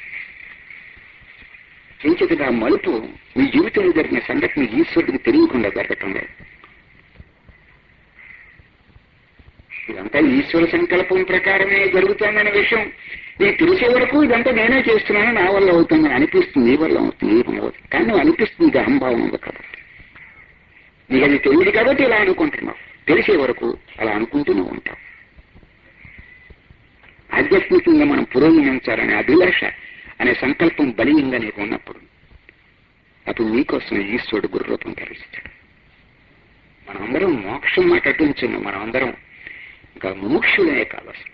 చేసేది ఆ మలుపు మీ జీవితంలో జరిగిన సంఘటన ఈశ్వరుడికి తెలియకుండా జరగటం లేదు. ఇదంతా ఈశ్వర సంకల్పం ప్రకారమే జరుగుతుందనే విషయం నీకు తెలిసే వరకు ఇదంతా నేనే చేస్తున్నాను, నా వల్ల అవుతుందని అనిపిస్తుంది. నీ వల్ల అవుతుంది, ఏమవుతుంది. కానీ నువ్వు అనిపిస్తుంది, ఇది అహంభావం ఉంది కాబట్టి. నీకు అది తెలియదు కాబట్టి ఇలా అనుకుంటున్నావు. తెలిసే వరకు అలా అనుకుంటూ నువ్వు ఉంటావు. ఆధ్యాత్మికంగా మనం పురోగమించాలనే అభిలాష అనే సంకల్పం బలీయంగా నీకు ఉన్నప్పుడు అప్పుడు నీకోసం ఈశ్వరుడు గురురూపం ధరిస్తాడు. మనమందరం మోక్షం మాట అటుంచున్నాం. మనమందరం ఇంకా ముముక్షులనే కాదు. అసలు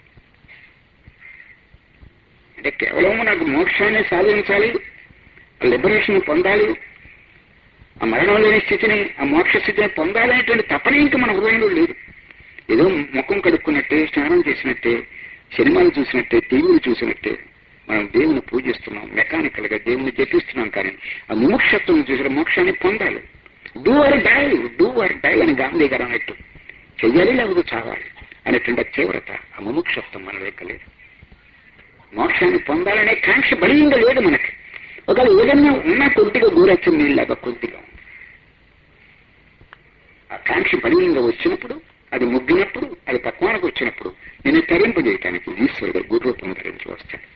అంటే కేవలం నాకు మోక్షాన్ని సాధించాలి, లిబరేషన్ పొందాలి, ఆ మరణం లేని స్థితిని, ఆ మోక్ష స్థితిని పొందాలనేటువంటి తపన ఇంకా మన హృదయంలో లేదు. ఏదో ముఖం కడుక్కున్నట్టే, స్నానం చేసినట్టే, సినిమాలు చూసినట్టే, టీవీలు చూసినట్టే మనం దేవుని పూజిస్తున్నాం, మెకానికల్ గా దేవుని జపిస్తున్నాం. కానీ ఆ ముముక్షత్వం చూసిన మోక్షాన్ని పొందాలి. డూ ఆర్ డై అని గాంధీ గారు అన్నట్టు చెయ్యాలి లేకపోతే చావాలి అనేటువంటి తీవ్రత, ఆ ముముక్షత్వం మన దగ్గర లేదు. మోక్షాన్ని పొందాలనే కాంక్ష బలీయంగా లేదు మనకి. ఒకవేళ ఏదన్నా ఉన్నా కొద్దిగా గోరచ్చం నీళ్ళగా కొద్దిగా ఆ కాంక్ష బలీయంగా వచ్చినప్పుడు, అది ముగ్గినప్పుడు, అది పక్వానికి వచ్చినప్పుడు నేను తరింపజేయటానికి ఈశ్వరుడు గురురూపం ధరించి వస్తాడు.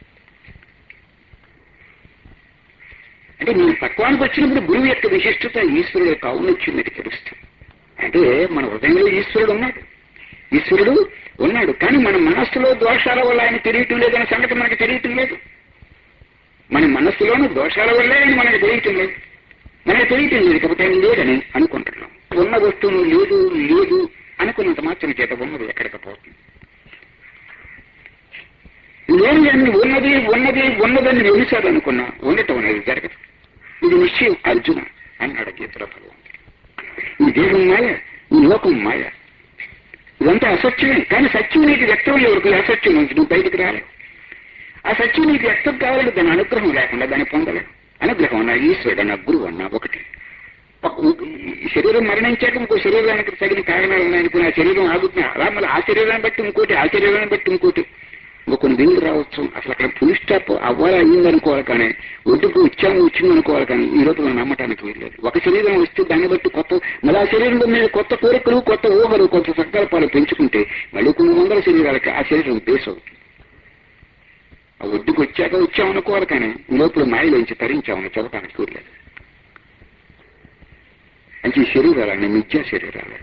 అంటే నేను పక్వానికి వచ్చినప్పుడు గురువు యొక్క విశిష్టత, ఈశ్వరుడు యొక్క ఔన్నత్యం మీకు తెలుస్తుంది. అంటే మన హృదయంలో ఈశ్వరుడు ఉన్నాడు. కానీ మన మనస్సులో దోషాల వల్ల ఆయన తెలియటం లేదనే సంగతి మనకు తెలియటం లేదు. మన మనస్సులోని దోషాల వల్లే ఆయన మనకు తెలియటం లేదు. కాబట్టి ఆయన లేదని అనుకుంటున్నాం. ఉన్న వస్తువును లేదు అనుకున్నంత మాత్రం చేత ఉన్నది ఎక్కడికి పోతుంది. లేని ఉన్నదని ఎన్నిసార్లు అనుకున్నా ఉండటం అనేది జరగదు. ఇది నిశ్చయం అర్జున అన్నాడు గీతలో భగవంతుడు. ఈ దేహం మాయ, ఈ లోకం మాయ, ఇదంతా అసత్యమే. కానీ సత్యం నీకు వ్యక్తం ఎవరికి అసత్యం నుంచి నువ్వు బయటకు రాలేవు. ఆ సత్యం నీకు వ్యక్తం కావాలంటే దాని అనుగ్రహం లేకుండా దాన్ని పొందలేవు. అనుగ్రహం అన్నా, ఈశ్వరుడు అన్నా, గురువు అన్నా ఒకటి. శరీరం మరణించాక ఇంకో శరీరానికి తగిన కారణాలు ఉన్నాయనుకుని ఆ శరీరం ఆగుతున్నా అలా మళ్ళీ ఆ శరీరాన్ని బట్టి ఇంకోటి ఇంకో కొన్ని వేలు రావచ్చు. అసలు అక్కడ ఫుల్ స్టాప్ అవ్వాలా అయ్యిందనుకోవాలి, కానీ ఒడ్డుకు వచ్చిందనుకోవాలి, కానీ ఈ లోపల నమ్మటానికి వీల్లేదు. ఒక శరీరం వస్తే దాన్ని బట్టి కొత్త మళ్ళీ ఆ శరీరంలో మీద కొత్త కోరికలు, కొత్త ఊహలు, కొత్త సంకల్పాలు పెంచుకుంటే మళ్ళీ కొన్ని వందల శరీరాలకి ఆ శరీరం బేస్ అవుతుంది. ఆ ఒడ్డుకు వచ్చామనుకోవాలి, కానీ ఈ లోపల మాయలోంచి తరించామని చెప్పడానికి వీల్లేదు. అంటే ఈ శరీరాలన్నీ మిథ్యా శరీరాలు.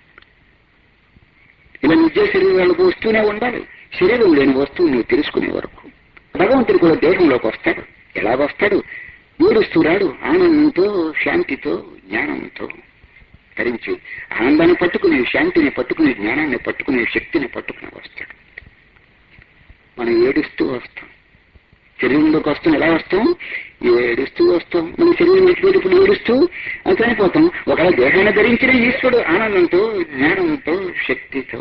ఇలా నిజ శరీరాలకు వస్తూనే ఉండాలి. శరీరం లేని వస్తువు నువ్వు తెలుసుకునే వరకు. భగవంతుడు కూడా దేహంలోకి వస్తాడు. ఎలాగొస్తాడు? ఏడుస్తూ రాడు. ఆనందంతో, శాంతితో, జ్ఞానంతో ధరించి ఆనందాన్ని పట్టుకుని, శాంతిని పట్టుకుని, జ్ఞానాన్ని పట్టుకుని, శక్తిని పట్టుకుని వస్తాడు. మనం ఏడుస్తూ వస్తాం. శరీరంలోకి వస్తాం. ఎలా వస్తాం? ఏడుస్తూ వస్తాం. మన శరీరం ఎటువంటి ఏడుస్తూ అది చనిపోతాం. ఒకవేళ దేహాన్ని ధరించిన ఈశ్వరుడు ఆనందంతో, జ్ఞానంతో, శక్తితో,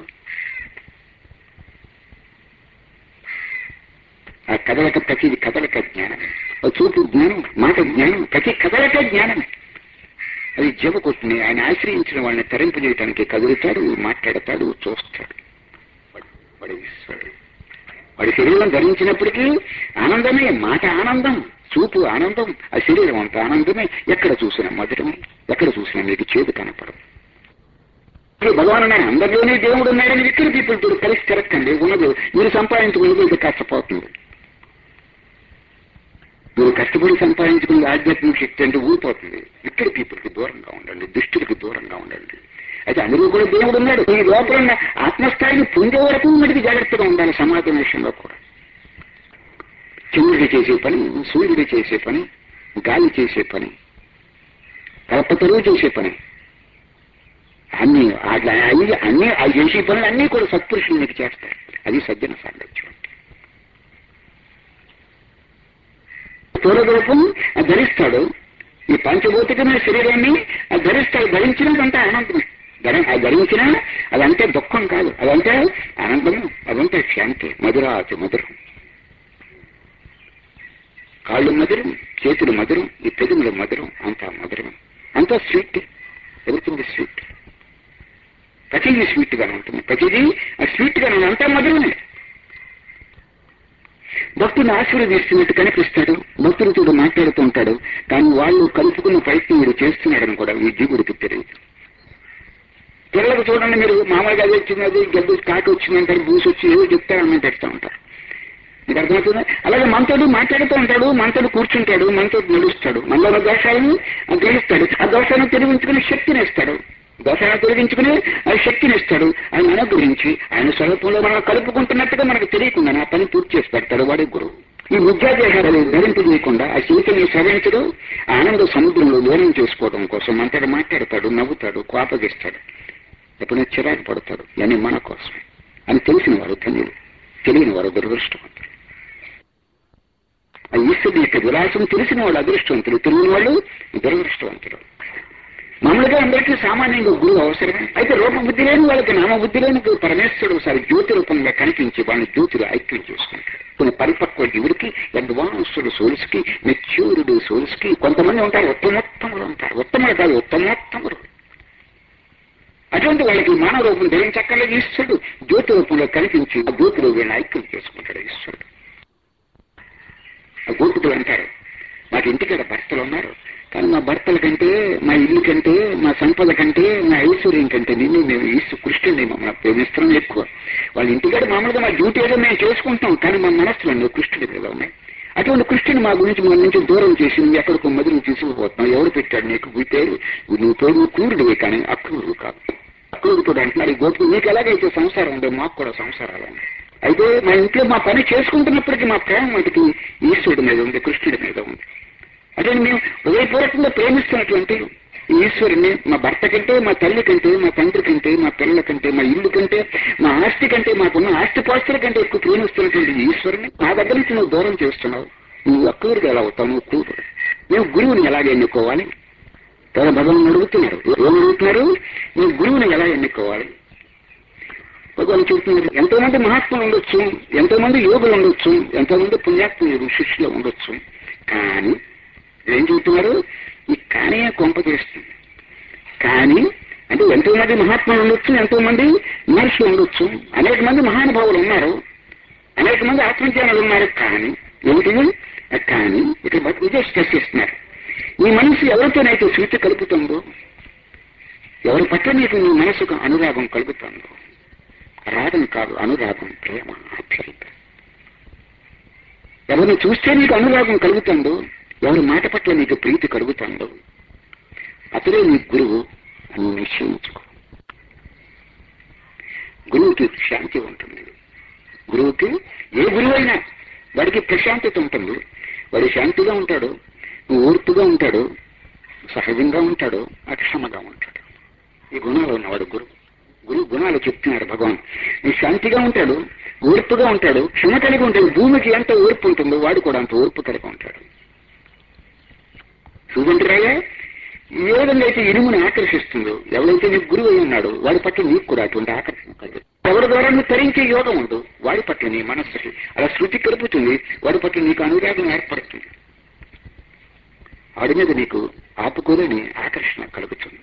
ఆ కదలక ప్రతిది కదలక జ్ఞానమే. చూపు జ్ఞానం, మాట జ్ఞానం, ప్రతి కదలక జ్ఞానమే. అది జీవకొట్టుని ఆయన ఆశ్రయించిన వాళ్ళని తరింపజేయటానికి కదులుతాడు, మాట్లాడతాడు, చూస్తాడు. వాడు ఈశ్వరుడు. వాడి శరీరం ధరించినప్పటికీ ఆనందమే. మాట ఆనందం, చూపు ఆనందం, ఆ శరీరం అంత ఆనందమే. ఎక్కడ చూసినా మధురమే, ఎక్కడ చూసినా మీకు చేదు కనపడదు. భగవాన్ ఉన్నాడు, అందరిలోనే దేవుడు ఉన్నాడని ఇక్కడ పీపుల్తో కలిసి తిరక్కండి. ఉన్నది మీరు సంపాదించుకున్నది ఇది కష్టపోతుంది. మీరు కష్టపడి సంపాదించుకున్న ఆధ్యాత్మిక శక్తి అంటే ఊరిపోతుంది. ఇక్కడ పీపుల్కి దూరంగా ఉండండి, దుష్టులకి దూరంగా ఉండండి. అయితే అందులో కూడా దేవుడు ఉన్నాడు. ఈ లోపల ఉన్న ఆత్మస్థాయిని పొందే వరకు మనకి జాగ్రత్తగా ఉండాలి. సమాజం విషయంలో కూడా చంద్రుడి చేసే పని, సూర్యుడి చేసే పని, గాలి చేసే పని, కల్పతరువు చేసే పని, అన్ని అన్ని ఆ చేసే పనులు అన్నీ కూడా సత్పురుషులు మీకు చేస్తారు. అది సజ్జన సాంగత్యం. స్థూలరూపం ధరిస్తాడు. ఈ పంచభౌతికమైన శరీరాన్ని ధరిస్తాడు. ధరించినదంటే ఆనందమే. ధరించినా అదంటే దుఃఖం కాదు, అదంటే ఆనందము, అదంటే శాంతి. మధురాతి మధురం. కాళ్ళు మధురం, చేతులు మధురం, ఈ పెదములు మధురం, అంతా మధురం, అంతా స్వీట్. Everything sweet. ప్రతిదీ స్వీట్ గానే ఉంటుంది. ప్రతిదీ స్వీట్ గానే ఉంటుంది. అంతా మధురమే. భక్తుని ఆశీర్వదిస్తున్నట్టు కనిపిస్తాడు. భక్తులతో మాట్లాడుతూ ఉంటాడు. కానీ వాళ్ళు కలుపుకున్న ప్రయత్నం మీరు చేస్తున్నాడని కూడా ఈ జీవుడికి తెలియదు. పిల్లలకు చూడండి, మీరు మామూలుగా అది వచ్చింది, గడ్డు కాకి వచ్చిందంటారు, బూసి వచ్చి ఏదో చెప్తారని పెడతా ఉంటారు. మీకు అర్థమవుతుంది. అలాగే మనతోడు మాట్లాడుతూ ఉంటాడు, మనతోడు కూర్చుంటాడు, మనతోడు నడుస్తాడు, మనలో దోషాలను గ్రహిస్తాడు. ఆ దోషాలను తొలగించుకుని శక్తిని ఇస్తాడు. దోషాలను తొలగించుకుని ఆ శక్తిని ఇస్తాడు. ఆయన అనుగ్రహించి ఆయన స్వరూపంలో మనం కలుపుకుంటున్నట్టుగా మనకు తెలియకుండా ఆ పని పూర్తి చేసి పెడతాడు. వాడే గురువు. ఈ విద్యాదేహాలు ధరింపజేయకుండా ఆ చైతన్యం సవరించడం, ఆనంద సముద్రంలో లీనం చేసుకోవడం కోసం అంతటా మాట్లాడతాడు, నవ్వుతాడు, కోపగిస్తాడు, ఎప్పుడైనా చిరాకు పడతాడు. ఇవన్నీ మన కోసమే అని తెలిసిన వారు ధన్యులు, తెలియని వారు దురదృష్టవంతులు. ఆ ఈశ్వరుడి యొక్క విలాసం తెలిసిన వాళ్ళు అదృష్టవంతులు, తెలియని వాళ్ళు దురదృష్టవంతులు. మామూలుగా అందరికీ సామాన్యంగా గురువు అవసరమే. అయితే రూపబుద్ధి లేని వాళ్ళకి, నామబుద్ధి లేని పరమేశ్వరుడు ఒకసారి జ్యోతి రూపంగా కనిపించి వాళ్ళని జ్యోతిలో ఐక్యం చేసుకుంటాడు. కొన్ని పరిపక్వ జీవుడికి, అడ్వాన్స్డ్ సోల్స్ కి, మెచ్యూర్డ్ సోల్స్ కి కొంతమంది ఉంటారు, ఉత్తమోత్తములు ఉంటారు. ఉత్తములు కాదు, ఉత్తమోత్తములు. అటువంటి వాళ్ళకి మానవ రూపం ధరించక్కర్లేదు. ఈశ్వరుడు జ్యోతి రూపంలో కనిపించి ఆ జ్యోతిలో వీళ్ళని ఐక్యం చేసుకుంటాడు ఈశ్వరుడు. ఆ గోపికలు అంటారు, మాకు ఇంటికాడ భర్తలు ఉన్నారు, కానీ మా భర్తల కంటే, మా ఇల్లు కంటే, మా సంపద కంటే, మా ఐశ్వర్యం కంటే నిన్ను మేము కృష్ణుడిని మమ్మల్ని ప్రేమిస్తున్నాం ఎక్కువ. వాళ్ళ ఇంటికాడ మామూలుగా మా డ్యూటీ ఏదో మేము చేసుకుంటాం, కానీ మా మనస్సులో కృష్ణుడి మీద ఉన్నాయి. అటువంటి కృష్ణుని మా గురించి మన నుంచి దూరం చేసి నువ్వు ఎక్కడికో మధురం తీసుకుపోతున్నావు. ఎవరు పెట్టాడు నీకు ఈ పేరు? నువ్వు పేరు క్రూరుడివి, కానీ అక్రూరుడు కాదు. అక్రూరుతో అంటున్నారు ఈ గోపిక. మీకు ఎలాగైతే సంసారం ఉందో మాకు కూడా సంసారాలు ఉన్నాయి. అయితే మా ఇంట్లో మా పని చేసుకుంటున్నప్పటికీ మా ప్రేమ మటుకు ఈశ్వరుడి మీద ఉంది, కృష్ణుడి మీద ఉంది. అంటే మేము హృదయపూర్వకంగా ప్రేమిస్తున్నటువంటి ఈశ్వరుని మా భర్త కంటే, మా తల్లి కంటే, మా తండ్రి కంటే, మా పిల్లల కంటే, మా ఇల్లు కంటే, మా ఆస్తి కంటే, మాకున్న ఆస్తిపాస్తుల కంటే ఎక్కువ ప్రేమిస్తున్నటువంటి ఈశ్వరుని నా దగ్గర నుంచి నువ్వు దూరం చేస్తున్నావు. నువ్వు అక్కూరుగా ఎలా అవుతావు? నువ్వు కూతురు. మేము గురువుని ఎలాగ ఎన్నుకోవాలి? కదా భగవాన్ అడుగుతున్నారు. ఏం అడుగుతున్నారు? నువ్వు గురువుని ఎలా ఎన్నుకోవాలి? భగవాన్ చెబుతున్నారు, ఎంతో మంది మహాత్ములు ఉండొచ్చు, ఎంతో మంది యోగులు ఉండొచ్చు, ఎంతో మంది పుణ్యాత్ములు శిష్యులు ఉండొచ్చు. కానీ ఏం చెబుతున్నారు? ఈ కానీ కొంప చేస్తుంది. కానీ అంటే ఎంతో మంది మహాత్ములు ఉండొచ్చు, ఎంతో మంది మహర్షులు ఉండొచ్చు, అనేక మంది మహానుభావులు ఉన్నారు. అనేక మంది ఆత్మజ్ఞానులు ఉన్నారు. కానీ ఏమిటి? కానీ ఇక్కడ ఇదే స్ట్రెస్ ఇస్తున్నారు. నీ మనసు ఎవరితోనైతే శృతి కలుపుతుందో, ఎవరి పట్ల నీకు నీ మనసుకు అనురాగం కలుగుతుందో, రాగం కాదు అనురాగం, ప్రేమ, ఆప్యాయత, ఎవరిని చూస్తే నీకు అనురాగం కలుగుతుందో, ఎవరి మాట పట్ల నీకు ప్రీతి కలుగుతుందో, అతడే నీ గురువు అని నిశ్చయించుకో. గురువుకి శాంతి ఉంటుంది. గురువుకి ఏ గురువు అయినా వాడికి ప్రశాంతత ఉంటుంది. వాడు శాంతిగా ఉంటాడు, ఓర్పుగా ఉంటాడు, సహజంగా ఉంటాడు, అక్షమగా ఉంటాడు. ఈ గుణాలు ఉన్నవాడు గురువు. గురువు గుణాలు చెప్తున్నాడు భగవాన్. నీ శాంతిగా ఉంటాడు, ఓర్పుగా ఉంటాడు, క్షమ కలిగి ఉంటాడు. భూమికి ఎంత ఓర్పు ఉంటుందో వాడు కూడా అంత ఓర్పు కలిగి ఉంటాడు. చూడంటారా ఏ విధంగా అయితే ఇనుముని ఆకర్షిస్తుందో, ఎవరైతే నీకు గురువు అయి ఉన్నాడో వాడి పట్ల నీకు కూడా అటువంటి ఆకర్షణ కలుగుతుంది. ఎవరి ద్వారా నువ్వు తరించే యోగం ఉందో వాడి పట్ల నీ మనస్సుకి అలా శృతి కలుపుతుంది. వాడి పట్ల నీకు అనురాగం ఏర్పడుతుంది. వాడి మీద నీకు ఆపుకోలేని ఆకర్షణ కలుగుతుంది.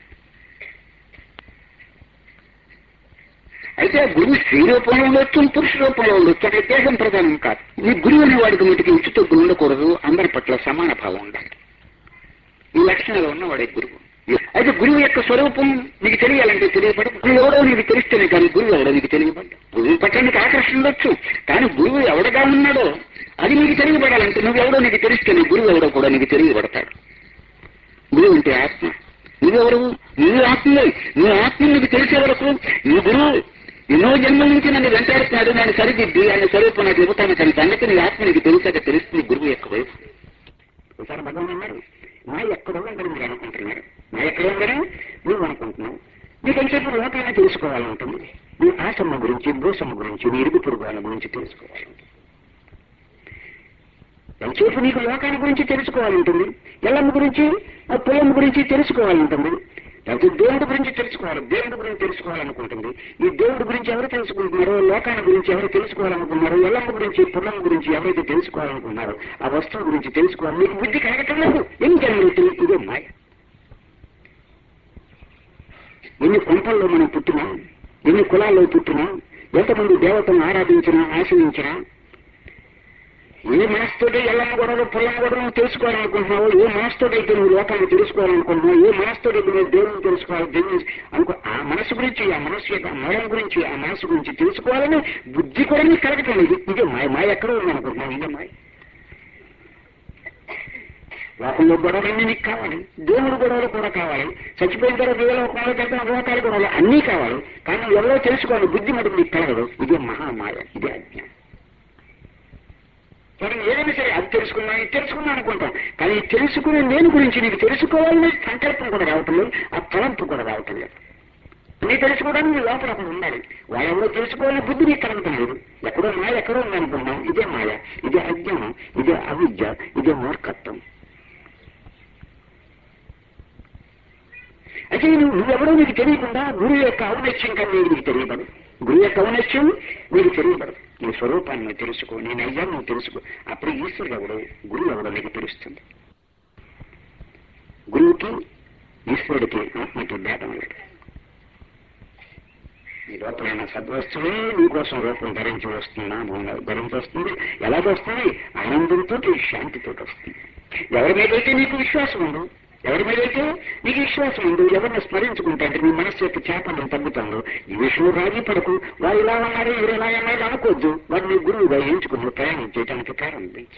అయితే ఆ గురువు స్త్రీ రూపంలో ఉండొచ్చు, పురుష రూపంలో ఉండొచ్చు. అక్కడ దేశం ప్రధానం కాదు. నీ గురువు అనే వాడికి మటుకి ఉచిత ఉండకూడదు. అందరి పట్ల సమాన భావం ఉండాలి. ఈ లక్షణాలు ఉన్నవాడే గురువు. అయితే గురువు యొక్క స్వరూపం నీకు తెలియాలంటే తెలియబడదు. గురువు ఎవడో నీకు తెలిస్తేనే కానీ గురువు ఎవడో నీకు తెలియబడ్డా. గురువు పట్ల నీకు ఆకర్షణ ఉండొచ్చు, కానీ గురువు ఎవడగా ఉన్నాడో అది నీకు తెలియబడాలంటే నువ్వెవడో నీకు తెలిస్తేనే గురువు ఎవడో కూడా నీకు తెలియబడతాడు. గురువు అంటే ఆత్మ. నువ్వెవరు? నువ్వు ఆత్మలే. నువ్వు ఆత్మ నీకు తెలిసే వరకు నీ గురువు ఎన్నో జన్మల నుంచి నన్ను వెంటాడుతున్నాడు, నన్ను సరిదిద్ది ఆయన స్వరూపం నాకు ఇవ్వటాను. కానీ సంగతి నీ ఆత్మ నీకు తెలిసాక తెలుస్తుంది గురువు యొక్క వైపు. ఒకసారి భగవాన్ అన్నారు, నా ఎక్కడో ఉందని మీరు అనుకుంటున్నారు. నా ఎక్కడో ఉందని నువ్వు అనుకుంటున్నావు. నీకు ఎంతసేపు లోకాన్ని తెలుసుకోవాలంటుంది. నీ ఆసమ్మ గురించి, భూసమ్మ గురించి, నీ ఇరుగు పొరుగుల గురించి తెలుసుకోవాలంటుంది. ఎంతసేపు నీకు లోకాన్ని గురించి తెలుసుకోవాలంటుంది. ఎల్లమ్మ గురించి, పొల్లమ్మ గురించి తెలుసుకోవాలంటుంది. లేకపోతే దేవుడి గురించి తెలుసుకోవాలి. దేవుడి గురించి తెలుసుకోవాలనుకుంటుంది. ఈ దేవుడి గురించి ఎవరు తెలుసుకుంటున్నారో, లోకాన్ని గురించి ఎవరు తెలుసుకోవాలనుకున్నారో, ఎల్లమ్మ గురించి, పొల్లమ్మ గురించి ఎవరైతే తెలుసుకోవాలనుకున్నారో ఆ వస్తువు గురించి తెలుసుకోవాలి. నీకు బుద్ధి కలగటం లేదు. ఏం జరుగుతుంది? ఇదే మాయ. ఎన్ని కొంపల్లో మనం పుట్టినా, ఎన్ని కులాల్లో పుట్టినా, ఎంతమంది దేవతను ఆరాధించినా, ఆశ్రయించినా, ఏ మనసుతోటి ఎల్లమ్మ గొడవలు, పొల్లమ్మ గొడవలు తెలుసుకోవాలనుకుంటున్నావు, ఏ మనసుతోటైతే నువ్వు లోకాన్ని తెలుసుకోవాలనుకుంటున్నావు, ఏ మనసుతోటి నువ్వు దేవుని తెలుసుకోవాలి, దేవుని అనుకో, ఆ మనసు గురించి, ఆ మనసు యొక్క మరణం గురించి, ఆ మనసు గురించి తెలుసుకోవాలని బుద్ధి కూడా నీకు కలగటం లేదు. ఇదే మాయ. మాయ ఎక్కడో ఉందనుకుంటున్నావు. ఇదే మాయ. లోకంలో గొడవలన్నీ నీకు కావాలి, దేవుడు గొడవలు కూడా కావాలి, చచ్చిపోయిన తర్వాత దేవలోకంలో కలిపిన లోకాల గొడవలు అన్నీ కావాలి. కానీ నువ్వు ఎవరో తెలుసుకోవాలి, బుద్ధి మటుకు నీకు కలగదు. ఇదే మహామాయ. ఇదే అజ్ఞానం. మనం ఏదైనా సరే అది తెలుసుకున్నాను, ఇది తెలుసుకున్నాను అనుకుంటాం. కానీ తెలుసుకునే నేను గురించి నీకు తెలుసుకోవాలని సంకల్పం కూడా రావటం లేదు, ఆ తలంపు కూడా రావటం లేదు. నీ తెలుసుకోవడానికి నీ లోపల అక్కడ ఉండాలి. వాళ్ళెవరో తెలుసుకోవాలని బుద్ధి నీకు కలగటం లేదు. ఎక్కడో మాయ ఎక్కడో ఉందనుకుంటాం. ఇదే మాయ. ఇదే అజ్ఞానం. ఇదే అవిద్య. ఇదే మూర్ఖత్వం. అయితే నువ్వెవరో నీకు తెలియకుండా గురువు యొక్క ఔన్నత్యం కన్నా నీకు తెలియబడు. గురువు యొక్క ఔన్నత్యం నీకు తెలియబడు. నీ స్వరూపాన్ని నువ్వు తెలుసుకో, నీ నైజాన్ని నువ్వు తెలుసుకో. అప్పుడు ఈశ్వరుడు ఎవడో, గురువు ఎవడో నీకు తెలుస్తుంది. గురువుకి ఈశ్వరుడికి ఆత్మకి భేదం లేదు. నీ లోపలైన సద్వస్తువే నీకోసం రూపం ధరించి వస్తున్నా, ధరించి వస్తుంది. ఎలాగ వస్తుంది? ఆనందంతో, శాంతితో వస్తుంది. ఎవరి మీదైతే నీకు విశ్వాసం ఉందో, ఎవరి మీదైతే నీకు విశ్వాసం ఉందో, ఎవరిని స్మరించుకుంటే నీ మనస్సు యొక్క చేపలను తగ్గుతాను. ఈ విషయంలో రాజీ పడకు. వారు ఇలా ఉన్నారు, వీరు ఇలా అన్నారు అనుకోవద్దు. వారు నీ గురువుగా ఎంచుకుని ప్రయాణం చేయడానికి ప్రారంభించు.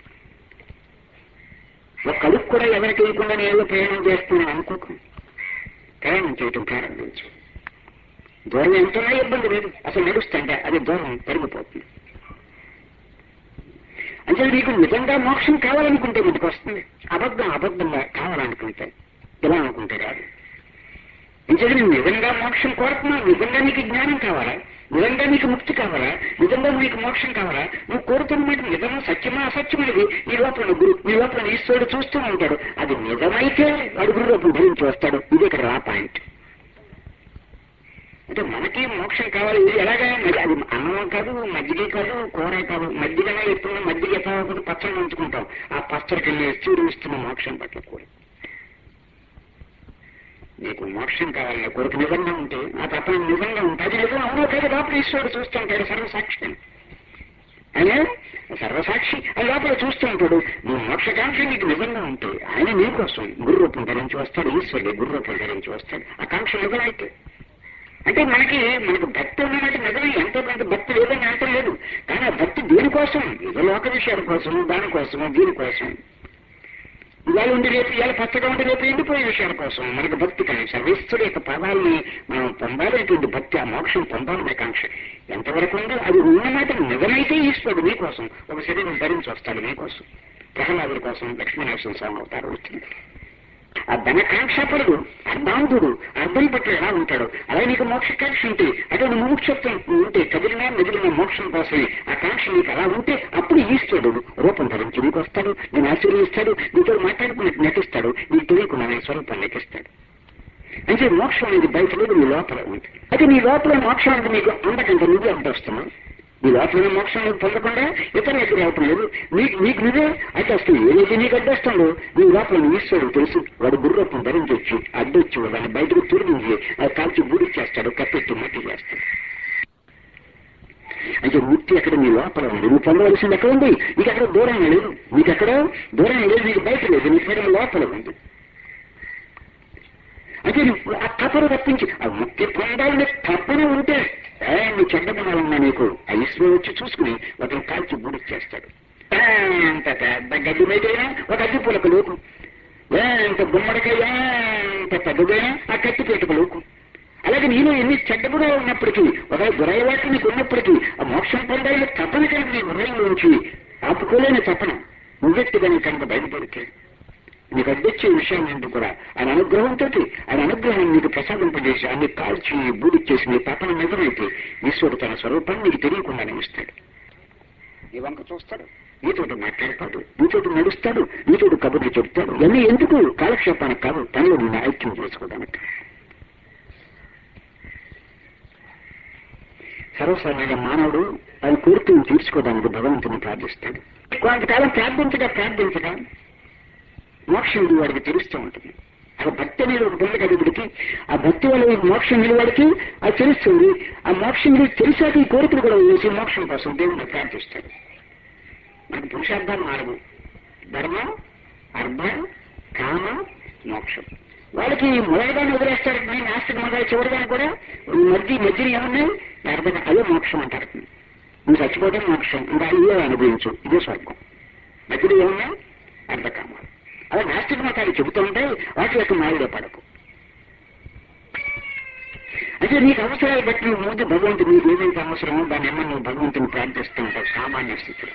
ఒక కడుపు కూడా ఎవరికి వేయకుండా నేను ప్రయాణం చేస్తున్నాను అనుకోకు. ప్రయాణం చేయటం ప్రారంభించు. దూరం ఎంతనా ఇబ్బంది లేదు. అసలు నడుస్తుంటే అది దూరం పెరిగిపోతుంది. అంటే నీకు నిజంగా మోక్షం కావాలనుకుంటే నీకు వస్తుంది. అబద్ధంగా కావాలనుకుంటే ఇలా అనుకుంటే రాదు. ఇంకేది నువ్వు నిజంగా మోక్షం కోరుతున్నావు, నిజంగా నీకు జ్ఞానం కావాలా, నిజంగా నీకు ముక్తి కావాలా, నిజంగా నీకు మోక్షం కావాలా, నువ్వు కోరుతున్న మాట నిజమా, సత్యమా, అసత్యమైనది నీ లోపల గురు, నీ లోపల ఈశ్వరుడు చూస్తూ ఉంటాడు. అది నిజమైతే వాడు గురు రూపం ధరించి వస్తాడు. ఇది ఇక్కడ రా పాయింట్. అంటే మనకి మోక్షం కావాలి. ఇది ఎలాగా? అది అన్నం కాదు, మజ్జిగ కాదు, కూర కాదు. మజ్జిగనే ఎప్పుడు మజ్జిగ ఎప్పుడు పచ్చడి ఉంచుకుంటాం. ఆ పచ్చడికి వెళ్ళి చూడు ఇస్తున్న మోక్షం పట్ల కూడా నీకు మోక్షం కావాలనే కోరిక నిజంగా ఉంటే, ఆ తత్వం నిజంగా ఉంటే, అది నిజం అవునో కాదు లోపల ఈశ్వరుడు చూస్తుంటాడు సర్వసాక్షిని. ఆయన సర్వసాక్షి ఆయన లోపల చూస్తూ ఉంటాడు. నీ మోక్షకాంక్ష నీకు నిజంగా ఉంటే ఆయన నీ కోసం గురురూపం ధరించి వస్తాడు. ఈశ్వరుడు గురురూపం ధరించి వస్తాడు. ఆ కాంక్ష నిజమైతే అంటే మనకు భక్తి ఉన్నమాట నిజమే. ఎంతో కొంత భక్తి లేదని అంతం లేదు. కానీ ఆ భక్తి దేనికోసం? లోక విషయాల కోసం, దానికోసం, దీనికోసం. ఇవాళ ఉండి రేపు ఇవాళ పచ్చగా ఉండి రేపు ఎండిపోయే విషయాల కోసం మనకు భక్తి కానీ సర్వేశ్వరుడు యొక్క పదాలని మనం పొందాలనేటువంటి భక్తి, ఆ మోక్షం పొందాలనే కాంక్ష ఎంతవరకు ఉందో అది ఉన్నమాట నిజమైతే ఈశ్వరుడు మీకోసం ఒక శరీరం ధరించి వస్తాడు. మీకోసం ప్రహ్లాదుల కోసం లక్ష్మీనరసింహ స్వామి అవతారం వచ్చింది. ఆ ధనకాంక్షపరుడు అర్ధాంధుడు అర్థం పట్ల ఎలా ఉంటాడు అలాగే నీకు మోక్షకాంక్ష ఉంటే అటువంటి ముముక్షత్వం ఉంటే కదిలినా మిగిలిన మోక్షం కోసమే ఆ కాంక్ష నీకు అలా ఉంటే అప్పుడు ఈశ్వరుడు రూపం ధరించి నీకు వస్తాడు. నేను ఆశీర్వదిస్తాడు. నీతో మాట్లాడుకున్నట్టు నటిస్తాడు. నీకు తెలియకుండా నీ స్వరూపాన్ని నటిస్తాడు. అంటే మోక్షం అనేది బయట లేదు, నీ లోపల ఉంది. అయితే నీ లోపల మోక్షం అంటే నీకు అందకంటే నువ్వే అడ్డొస్తున్నావు. నీ లోపల మోక్షం పొందకుండా ఇతరులు ఎదురు రావటం లేదు. నీకు నువ్వే అయితే అసలు ఏదైతే నీకు అడ్డొస్తుందో నీ లోపల ఈశ్వరుడు తెలుసు. వాడు గుర్రూపం ధరించి వచ్చి అడ్డొచ్చి వాడిని బయటకు తొలగించి అది కాల్చి బూడిచ్చేస్తాడు, కప్పెట్టి మట్టి చేస్తాడు. అంటే ముక్తి అక్కడ నీ లోపల ఉంది. నువ్వు పొందవలసింది ఎక్కడ ఉంది? నీకు అక్కడ దూరంగా లేదు. నీకు బయట లేదు. నీ శరీరం లోపల ఉంది. అంటే ఆ తపన తప్పించి ఆ ముక్తి పొందాలని తపన ఉంటే నీ చెడ్డ గుణాలన్నా నీకు ఆ ఈశ్వరుడు వచ్చి చూసుకుని వాటిని కాల్చి బూడిచ్చేస్తాడు. ఎంత పెద్ద గడ్డి మీదైనా ఒక అగ్గి పూలకు లోకు, ఎంత గుమ్మడికైనా ఎంత పెద్దదైనా ఆ కత్తి పీటకు లోకు. అలాగే నేను ఎన్ని చెడ్డ గుణాలు ఉన్నప్పటికీ ఒక దురలవాట్లు నీకు ఉన్నప్పటికీ ఆ మోక్షం పొందాలని తపన కనుక నీ హృదయంలోంచి ఆపుకోలేని తపన నువ్వెట్టుగానే కనుక బయటపడితే నీకు అడ్డొచ్చే విషయం ఏంటో కూడా ఆయన అనుగ్రహంతో ఆయన అనుగ్రహాన్ని నీకు ప్రసాదింపజేసి అన్ని కాల్చి బూడిచ్చేసి నీ తపన నిజమైతే ఈశ్వరుడు తన స్వరూపాన్ని నీకు తెలియకుండా నిమిస్తాడు. నీ వంక చూస్తాడు, నీతోటి మాట్లాడతాడు, నీతోటి నడుస్తాడు, నీతోటి కబుర్లు చెప్తాడు. ఇవన్నీ ఎందుకు? కాలక్షేపానికి కాదు, తనలో నిన్ను ఐక్యం చేసుకోవడానికి. సర్వసాధారణంగా మానవుడు ఆయన కోరికను తీర్చుకోవడానికి భగవంతుని ప్రార్థిస్తాడు. కొంతకాలం ప్రార్థించగా మోక్షం వాడికి తెలుస్తూ ఉంటుంది. ఆ భక్తి అనేది ఒక పొంద కదిపిడికి ఆ భక్తి వల్ల మోక్షం నిలవాడికి అది తెలుస్తుంది. ఆ మోక్షం తెలిసాక ఈ కోరికలు కూడా వేసి మోక్షం కోసం దేవుడిని ప్రార్థిస్తాడు. మనకు పురుషార్థాలు 4: ధర్మం, అర్థ, కామ, మోక్షం. వాళ్ళకి మొదటిగానే వదిలేస్తారు. కానీ నాస్తిక మొదలు చివరిగానే కూడా మధ్యన ఏమున్నాయి? అర్థం, అదే మోక్షం అంటారు. నువ్వు చచ్చిపోతే మోక్షం, ఇంకా ఇదే అనుభవించు, ఇదే స్వర్గం. మధ్యలో ఏమున్నాయి? అర్థకామాలు. అలా నాస్తిక మతాలు చెబుతూ ఉంటే వాటి యొక్క మాయలో పడకు. అంటే నీకు అవసరాలు బట్టి నువ్వు ముందు భగవంతుడు నీకు ఏదైతే అవసరమో దాన్ని ఏమన్నా నువ్వు భగవంతుని ప్రార్థిస్తూ ఉంటావు సామాన్య స్థితిలో.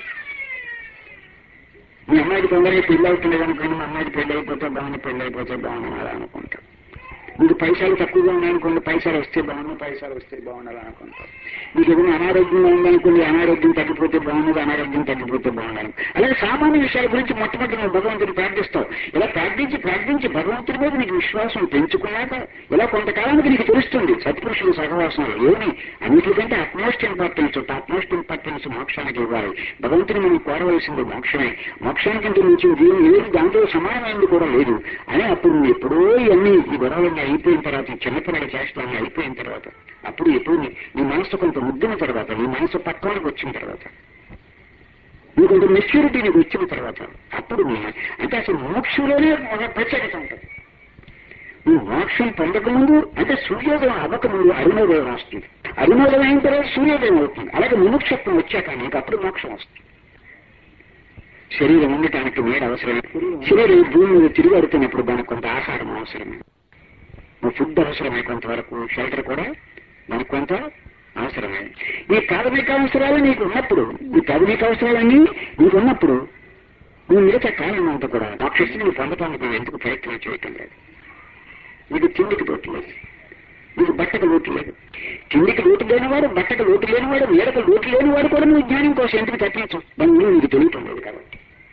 మీ అమ్మాయికి తొందరగా పెళ్లి అవుతుంది అనుకోండి, మా అమ్మాయికి పెళ్లి అయిపోతే బాగుంది అలా అనుకుంటావు. మీకు పైసలు తక్కువగా ఉన్నాయనుకోండి, పైసలు వస్తే బాగుండాలి అనుకుంటారు. మీకు ఏదైనా అనారోగ్యంగా ఉందనుకోండి, అనారోగ్యం తగ్గిపోతే బాగుండాలి. అలాగే సామాన్య విషయాల గురించి మొట్టమొదటి నువ్వు భగవంతుని ప్రార్థిస్తావు. ఇలా ప్రార్థించి భగవంతుడి మీద నీకు విశ్వాసం పెంచుకున్నాక ఇలా కొంతకాలానికి నీకు తెలుస్తుంది సత్పురుషుల సహవాసంలో ఏమి అన్నిటికంటే అట్మోస్ట్ ఇంపార్టెన్స్ మోక్షానికి ఇవ్వాలి. భగవంతుని మనం కోరవలసింది మోక్షమే. మోక్షానికంటే నుంచి ఏది దాంట్లో సమానమైనది కూడా లేదు అని అప్పుడు నువ్వు ఎప్పుడో ఇవన్నీ ఈ గొడవలన్నీ అయిపోయిన తర్వాత, చిన్నపిల్లల చేష్టలన్నీ అయిపోయిన తర్వాత, అప్పుడు ఎప్పుడు నీ మనసు కొంత ముద్దిన తర్వాత, నీ మనసు పక్వానికి వచ్చిన తర్వాత, నీకు కొంత మెచ్యూరిటీ నీకు వచ్చిన తర్వాత, అప్పుడు అంటే అసలు మోక్షంలోనే ఒక ప్రత్యేకత ఉంటుంది. నువ్వు మోక్షం పొందకముందు అంటే సూర్యోదయం అవ్వకముందు అరుణోదయం వస్తుంది. అరుణోదయం అయిన తర్వాత సూర్యోదయం అవుతుంది. అలాగే ముముక్షత్వం వచ్చాక నీకు అప్పుడు మోక్షం వస్తుంది. శరీరం ఉండటానికి నీడ అవసరమే. శరీరం భూమి మీద తిరిగాడుతున్నప్పుడు దానికి కొంత ఆహారం అవసరమే, ఫుడ్ అవసరమే, కొంతవరకు షెల్టర్ కూడా మనకు కొంత అవసరమే. ఈ ప్రాథమిక అవసరాలు నీకు ఉన్నప్పుడు, నువ్వు మిగతా కాలం అంతా కూడా ఆ శక్తిని పొందటానికి ఎందుకు ప్రయత్నం చేయటం లేదు. నీకు తిండికి లోటు లేదు, నీకు బట్టకు లోటు లేదు. తిండికి లోటు లేనివాడు, బట్టకు లోటు లేనివాడు, నీడకు లోటు లేనివాడు కూడా నువ్వు జ్ఞానం కోసం ఎందుకు తప్పించు? దాన్ని నీకు తెలియటం లేదు కాబట్టి.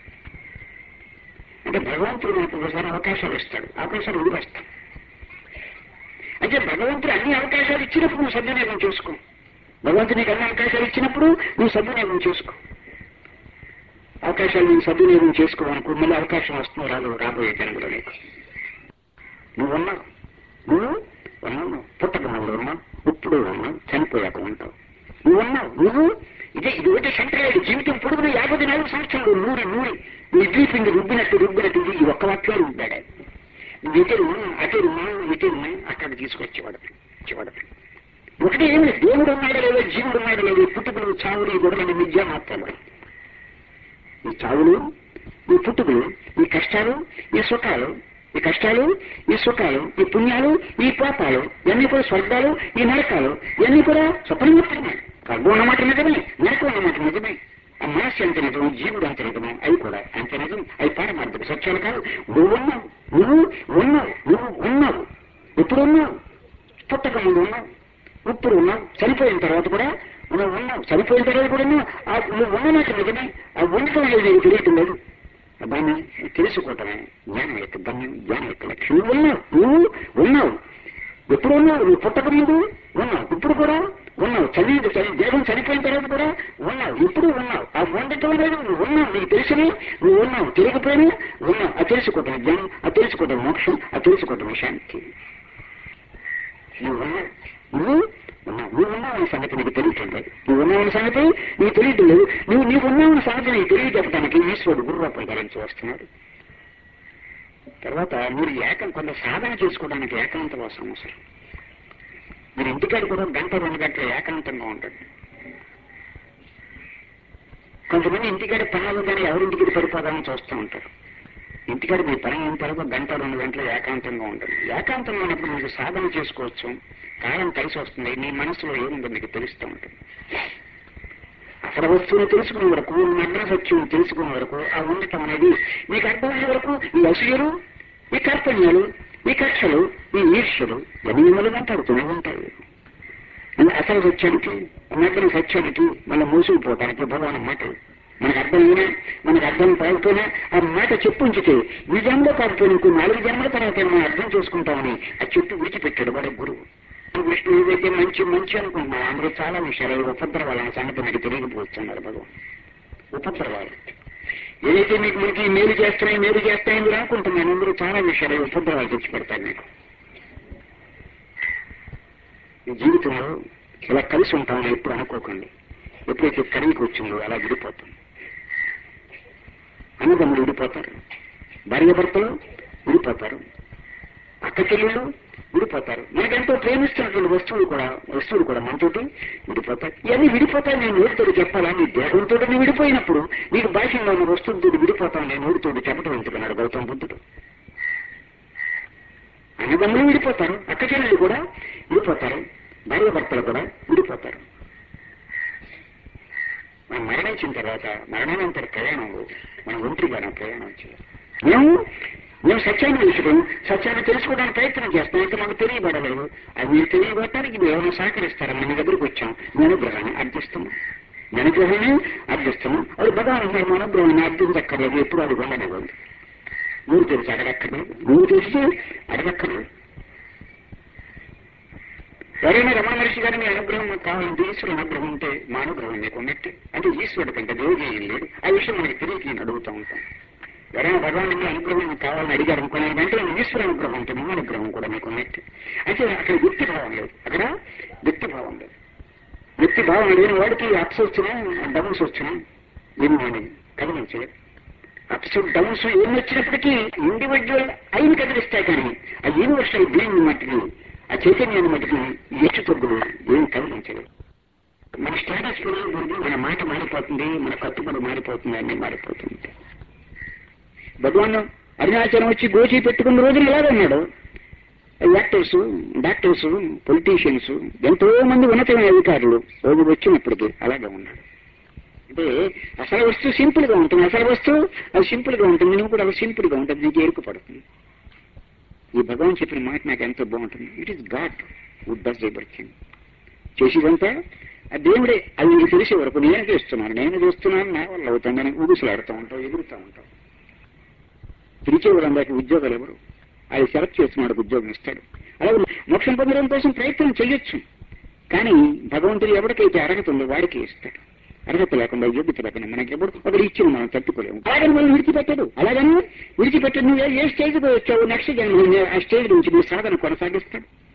అంటే భగవంతుడు నాకు ఒకసారి అవకాశాలు ఇస్తాడు, అవకాశాలు వదిలేస్తాడు. అంటే భగవంతుడు అన్ని అవకాశాలు ఇచ్చినప్పుడు నువ్వు సద్వినియోగం చేసుకో. భగవంతుడు నీకు అన్ని అవకాశాలు ఇచ్చినప్పుడు నువ్వు సద్వినియోగం చేసుకో. అవకాశాలు నువ్వు సద్వినియోగం చేసుకోవనుకో, మళ్ళీ అవకాశం వస్తున్నావు రాబోయే జన్మలో నీకు. నువ్వు పుట్టక ముందు ఉన్నావు, ఇప్పుడు ఉన్నావు, చనిపోయాక ఉంటావు. నువ్వు ఇది ఒకటి సెంట్రల్ జీవితం పొడుగున 54 సంవత్సరాలు నూరి ఇడ్లీ పిండి రుబ్బినట్టు ఈ ఒక్క వాటిలో ఉంటాడు. ఇతరు అక్కడ తీసుకొచ్చేవాడు. ఒకటి ఏమి దేవుడు ఉన్నాడు లేదో, జీవుడు ఉన్నాడు లేదో, పుట్టుకులు చావులు ఈ గొడవలు విద్య మాత్రమే. ఈ చావులు, ఈ పుట్టుకులు, ఈ కష్టాలు, ఈ సుఖాలు, ఈ పుణ్యాలు, ఈ పాపాలు, ఇవన్నీ కూడా స్వర్గాలు, ఈ నరకాలు, ఇవన్నీ కూడా స్వప్నం మాత్రమే. స్వర్గం అన్నమాట నిజమే, నరకం అన్నమాట నిజమే. ఆ మనస్సు ఎంత నిజం, జీవుడు అంత నిజమే, అవి కూడా అంత నిజం. అవి పారమార్థక సత్యాలు కాదు. నువ్వు ఉన్నావు, ఇప్పుడు ఉన్నావు, పుట్టక ముందు ఉన్నావు, ఇప్పుడు ఉన్నావు, చనిపోయిన తర్వాత కూడా నువ్వు ఉన్నావు, చనిపోయిన తర్వాత కూడా నువ్వు ఉన్నమాట నిజమే. ఆ ఉండటం అనేది నీకు తెలియటం లేదు. దాన్ని తెలుసుకోవటమే జ్ఞానం యొక్క ధన్యం, జ్ఞానం యొక్క లక్ష్యం. నువ్వు ఉన్నావు, ఎప్పుడు ఉన్నావు, నువ్వు పుట్టక ముందు ఉన్నావు, ఇప్పుడు కూడా ఉన్నావు, దేహం చనిపోయిన తర్వాత కూడా ఉన్నావు, ఇప్పుడు ఉన్నావు. ఆ ఉండటం అనేది నువ్వు ఉన్నావు, నీకు తెలిసినా నువ్వు ఉన్నావు, తెలియకపోయినా ఉన్నావు. అది తెలుసుకోవటం జ్ఞానం, అది తెలుసుకోవటం మోక్షం, అది తెలుసుకోవటం శాంతి. నువ్వు ఉన్నావన్న సంగతి నీకు తెలియటం లేదు. నువ్వు ఉన్నావన్న సంగతి నీకు తెలియటం లేదు. నీకు ఉన్నావన్న సంగతి నీకు తెలియజెప్పడానికి ఈశ్వరుడు గురురూపం ధరించి వస్తున్నాడు. తర్వాత మీరు కొంత సాధన చేసుకోవడానికి ఏకాంత కోసం అవసరం. మీరు ఇంటికాడ కూడా 1 గంట 2 గంటలు ఏకాంతంగా ఉంటుంది. కొంతమంది ఇంటికాడ పనులు కానీ ఎవరింటికి పడిపోదామని చూస్తూ ఉంటారు. ఇంటికాడ మీ పని అయిన తర్వాత 1 గంట 2 గంటలు ఏకాంతంగా ఉంటుంది. ఏకాంతంగా ఉన్నప్పుడు మీకు సాధన చేసుకోవచ్చు, కాలం కలిసి వస్తుంది. మీ మనసులో ఏముందో మీకు తెలుస్తూ ఉంటుంది. అసలు వస్తువుని తెలుసుకునే వరకు, నగ్న సత్యం తెలుసుకునే వరకు, ఆ ఉండటం అనేది మీకు అర్థమయ్యే వరకు ఈ అసూయలు, ఈ కర్తవ్యాలు, ఈ కక్షలు, ఈ ఈర్ష్యలు ఇవన్నీ మిమ్మల్ని మాట్లాడుతూనే ఉంటాయి. అసలు సత్యానికి, నగ్న సత్యానికి మళ్ళీ మోసుకుపోవటానికి భగవాన్ మాటలు మనకు అర్థమైనా, మనకు అర్థం కాకపోయినా ఆ మాట చెప్పుంచితే ఈ జన్మలో కాకపోయినా ఇంకో 4 జన్మల తర్వాత మనం అర్థం చేసుకుంటామని ఆ చెప్పు విడిచిపెట్టాడు వాడు గురువు. విష్ణు ఏదైతే మంచి అనుకుంటున్నాం, అందులో చాలా విషయాలు ఉపద్రవాలన్న సంగతి నాకు తెలియకపోతున్నారు భగవాన్. ఉపద్రవాలు ఏదైతే మీకు మేలు చేస్తున్నాయి మీరు అనుకుంటున్నాను, అందరూ చాలా విషయాలు ఉపద్రవాలు తెచ్చి పెడతారు మీకు. ఈ జీవితంలో ఇలా కలిసి ఉంటామని ఎప్పుడు అనుకోకండి. ఎప్పుడైతే కడిగికి వచ్చిందో అలా విడిపోతాం. అన్నదమ్ములు విడిపోతారు, భార్య భర్తలు విడిపోతారు, అక్క చెల్లెళ్ళు విడిపోతారు. మనకెంతో ప్రేమిస్తున్నటువంటి వస్తువులు కూడా మనతోటి విడిపోతాయి. ఇవన్నీ విడిపోతాయి నేను నోటితోటి చెప్పాలా? నీ దేహంతో నువ్వు విడిపోయినప్పుడు నీకు భాషలో ఉన్న వస్తువులతో విడిపోతాను నేను నోటితోటి చెప్పడం ఎందుకన్నాడు గౌతమ బుద్ధుడు. అన్నదమ్ములు విడిపోతారు, అక్క చెల్లెళ్ళు కూడా విడిపోతారు, భార్య భర్తలు కూడా విడిపోతారు. మనం మరణించిన తర్వాత మరణానంతర ప్రయాణంలో మనం ఒంటరిగా ప్రయాణం చేయాలి. మేము సత్యాన్ని తెలుసుకుని సత్యాన్ని తెలుసుకోవడానికి ప్రయత్నం చేస్తాం. ఇంకా మాకు తెలియబడలేదు. అది మీరు తెలియబడటానికి మీరు ఎవరైనా సహకరిస్తారా? మన దగ్గరికి వచ్చాం, అనుగ్రహాన్ని అర్థిస్తాము. అది భగవాన్ అనుగ్రహాన్ని అర్థించక్కర్లేదు, ఎప్పుడు అది ఉండనివ్వండి. నువ్వు తెలిసి అడగక్కర్లేదు, నువ్వు తెలిసి అడగక్కర్లేదు. ఎవరైనా రమణ మహర్షి గారు మీ అనుగ్రహం కావాలంటే ఈశ్వరుడు అనుగ్రహం ఉంటే మా అనుగ్రహం మీకు ఉన్నట్టే. అంటే ఈశ్వరుడు కంటే దేవుడు ఏం లేదు. ఆ విషయం మనకి తెలియక నేను అడుగుతూ ఉంటాం. ఎవరైనా భగవాన్ మీ అనుగ్రహం కావాలని అడిగారు అనుకున్నాను అంటే ఈశ్వర అనుగ్రహం ఉంటే మా అనుగ్రహం కూడా మీకు ఉన్నట్టే. అయితే అక్కడ వ్యక్తి భావం లేదు, అక్కడ వ్యక్తి భావం లేదు. వ్యక్తి భావం లేని వాడికి అప్స్ వచ్చినా డౌన్స్ వచ్చినా ఏమి అని కదిలించలేదు. అప్స్ డౌన్స్ ఏమి వచ్చినప్పటికీ ఇండివిజువల్ అయిన కదిలిస్తాయి, కానీ ఆ యూనివర్సల్ బీయింగ్ మట్టికి, ఆ చైతన్యాన్ని మట్టికి ఎచ్చు తగ్గులు ఏమి కదిలించలేదు. మన స్టేటస్ మన మాట మారిపోతుంది, మన కట్టుబడి మారిపోతుంది, అన్నీ మారిపోతుంది. భగవాన్ అరుణాచలం వచ్చి గోచి పెట్టుకున్న రోజులు ఎలాగన్నాడు? డాక్టర్స్ పొలిటీషియన్స్ ఎంతో మంది ఉన్నతమైన అధికారులు రోజు వచ్చినప్పటికీ అలాగే ఉన్నాడు. అంటే అసలు వస్తువు సింపుల్ గా ఉంటుంది, అది సింపుల్ గా ఉంటుంది, నువ్వు కూడా అది సింపుల్ గా ఉంటుంది, నీకు ఎరుకు పడుతుంది. ఈ భగవాన్ చెప్పిన మాట నాకు ఎంతో బాగుంటుంది. It is God who does everything. చేసేదంతా ఆ దేవుడే. అది నీకు తెలిసే వరకు నేను చేస్తున్నాను నా వల్ల అవుతుందని ఊగుసలాడుతూ ఉంటావు, ఎగురుతూ ఉంటావు. పిలిచేవాళ్ళందరికీ ఉద్యోగాలు ఎవరు? అది సెలెక్ట్ చేస్తున్నాడు, ఉద్యోగం ఇస్తాడు. అలాగే మోక్షం పొందడం కోసం ప్రయత్నం చేయొచ్చు, కానీ భగవంతుడు ఎవరికైతే అర్హత ఉందో వాడికి ఇస్తాడు. అర్హత లేకుండా యోగ్యత లేకుండా మనకి ఎప్పుడు ఒకటి ఇచ్చిన మనం తట్టుకోలేము. అలాగని మనం విడిచిపెట్టాడు. నువ్వు ఏ స్టేజ్కి వచ్చావు, నెక్స్ట్ జన్మ ఆ స్టేజ్ నుంచి నువ్వు సాధన కొనసాగిస్తాడు.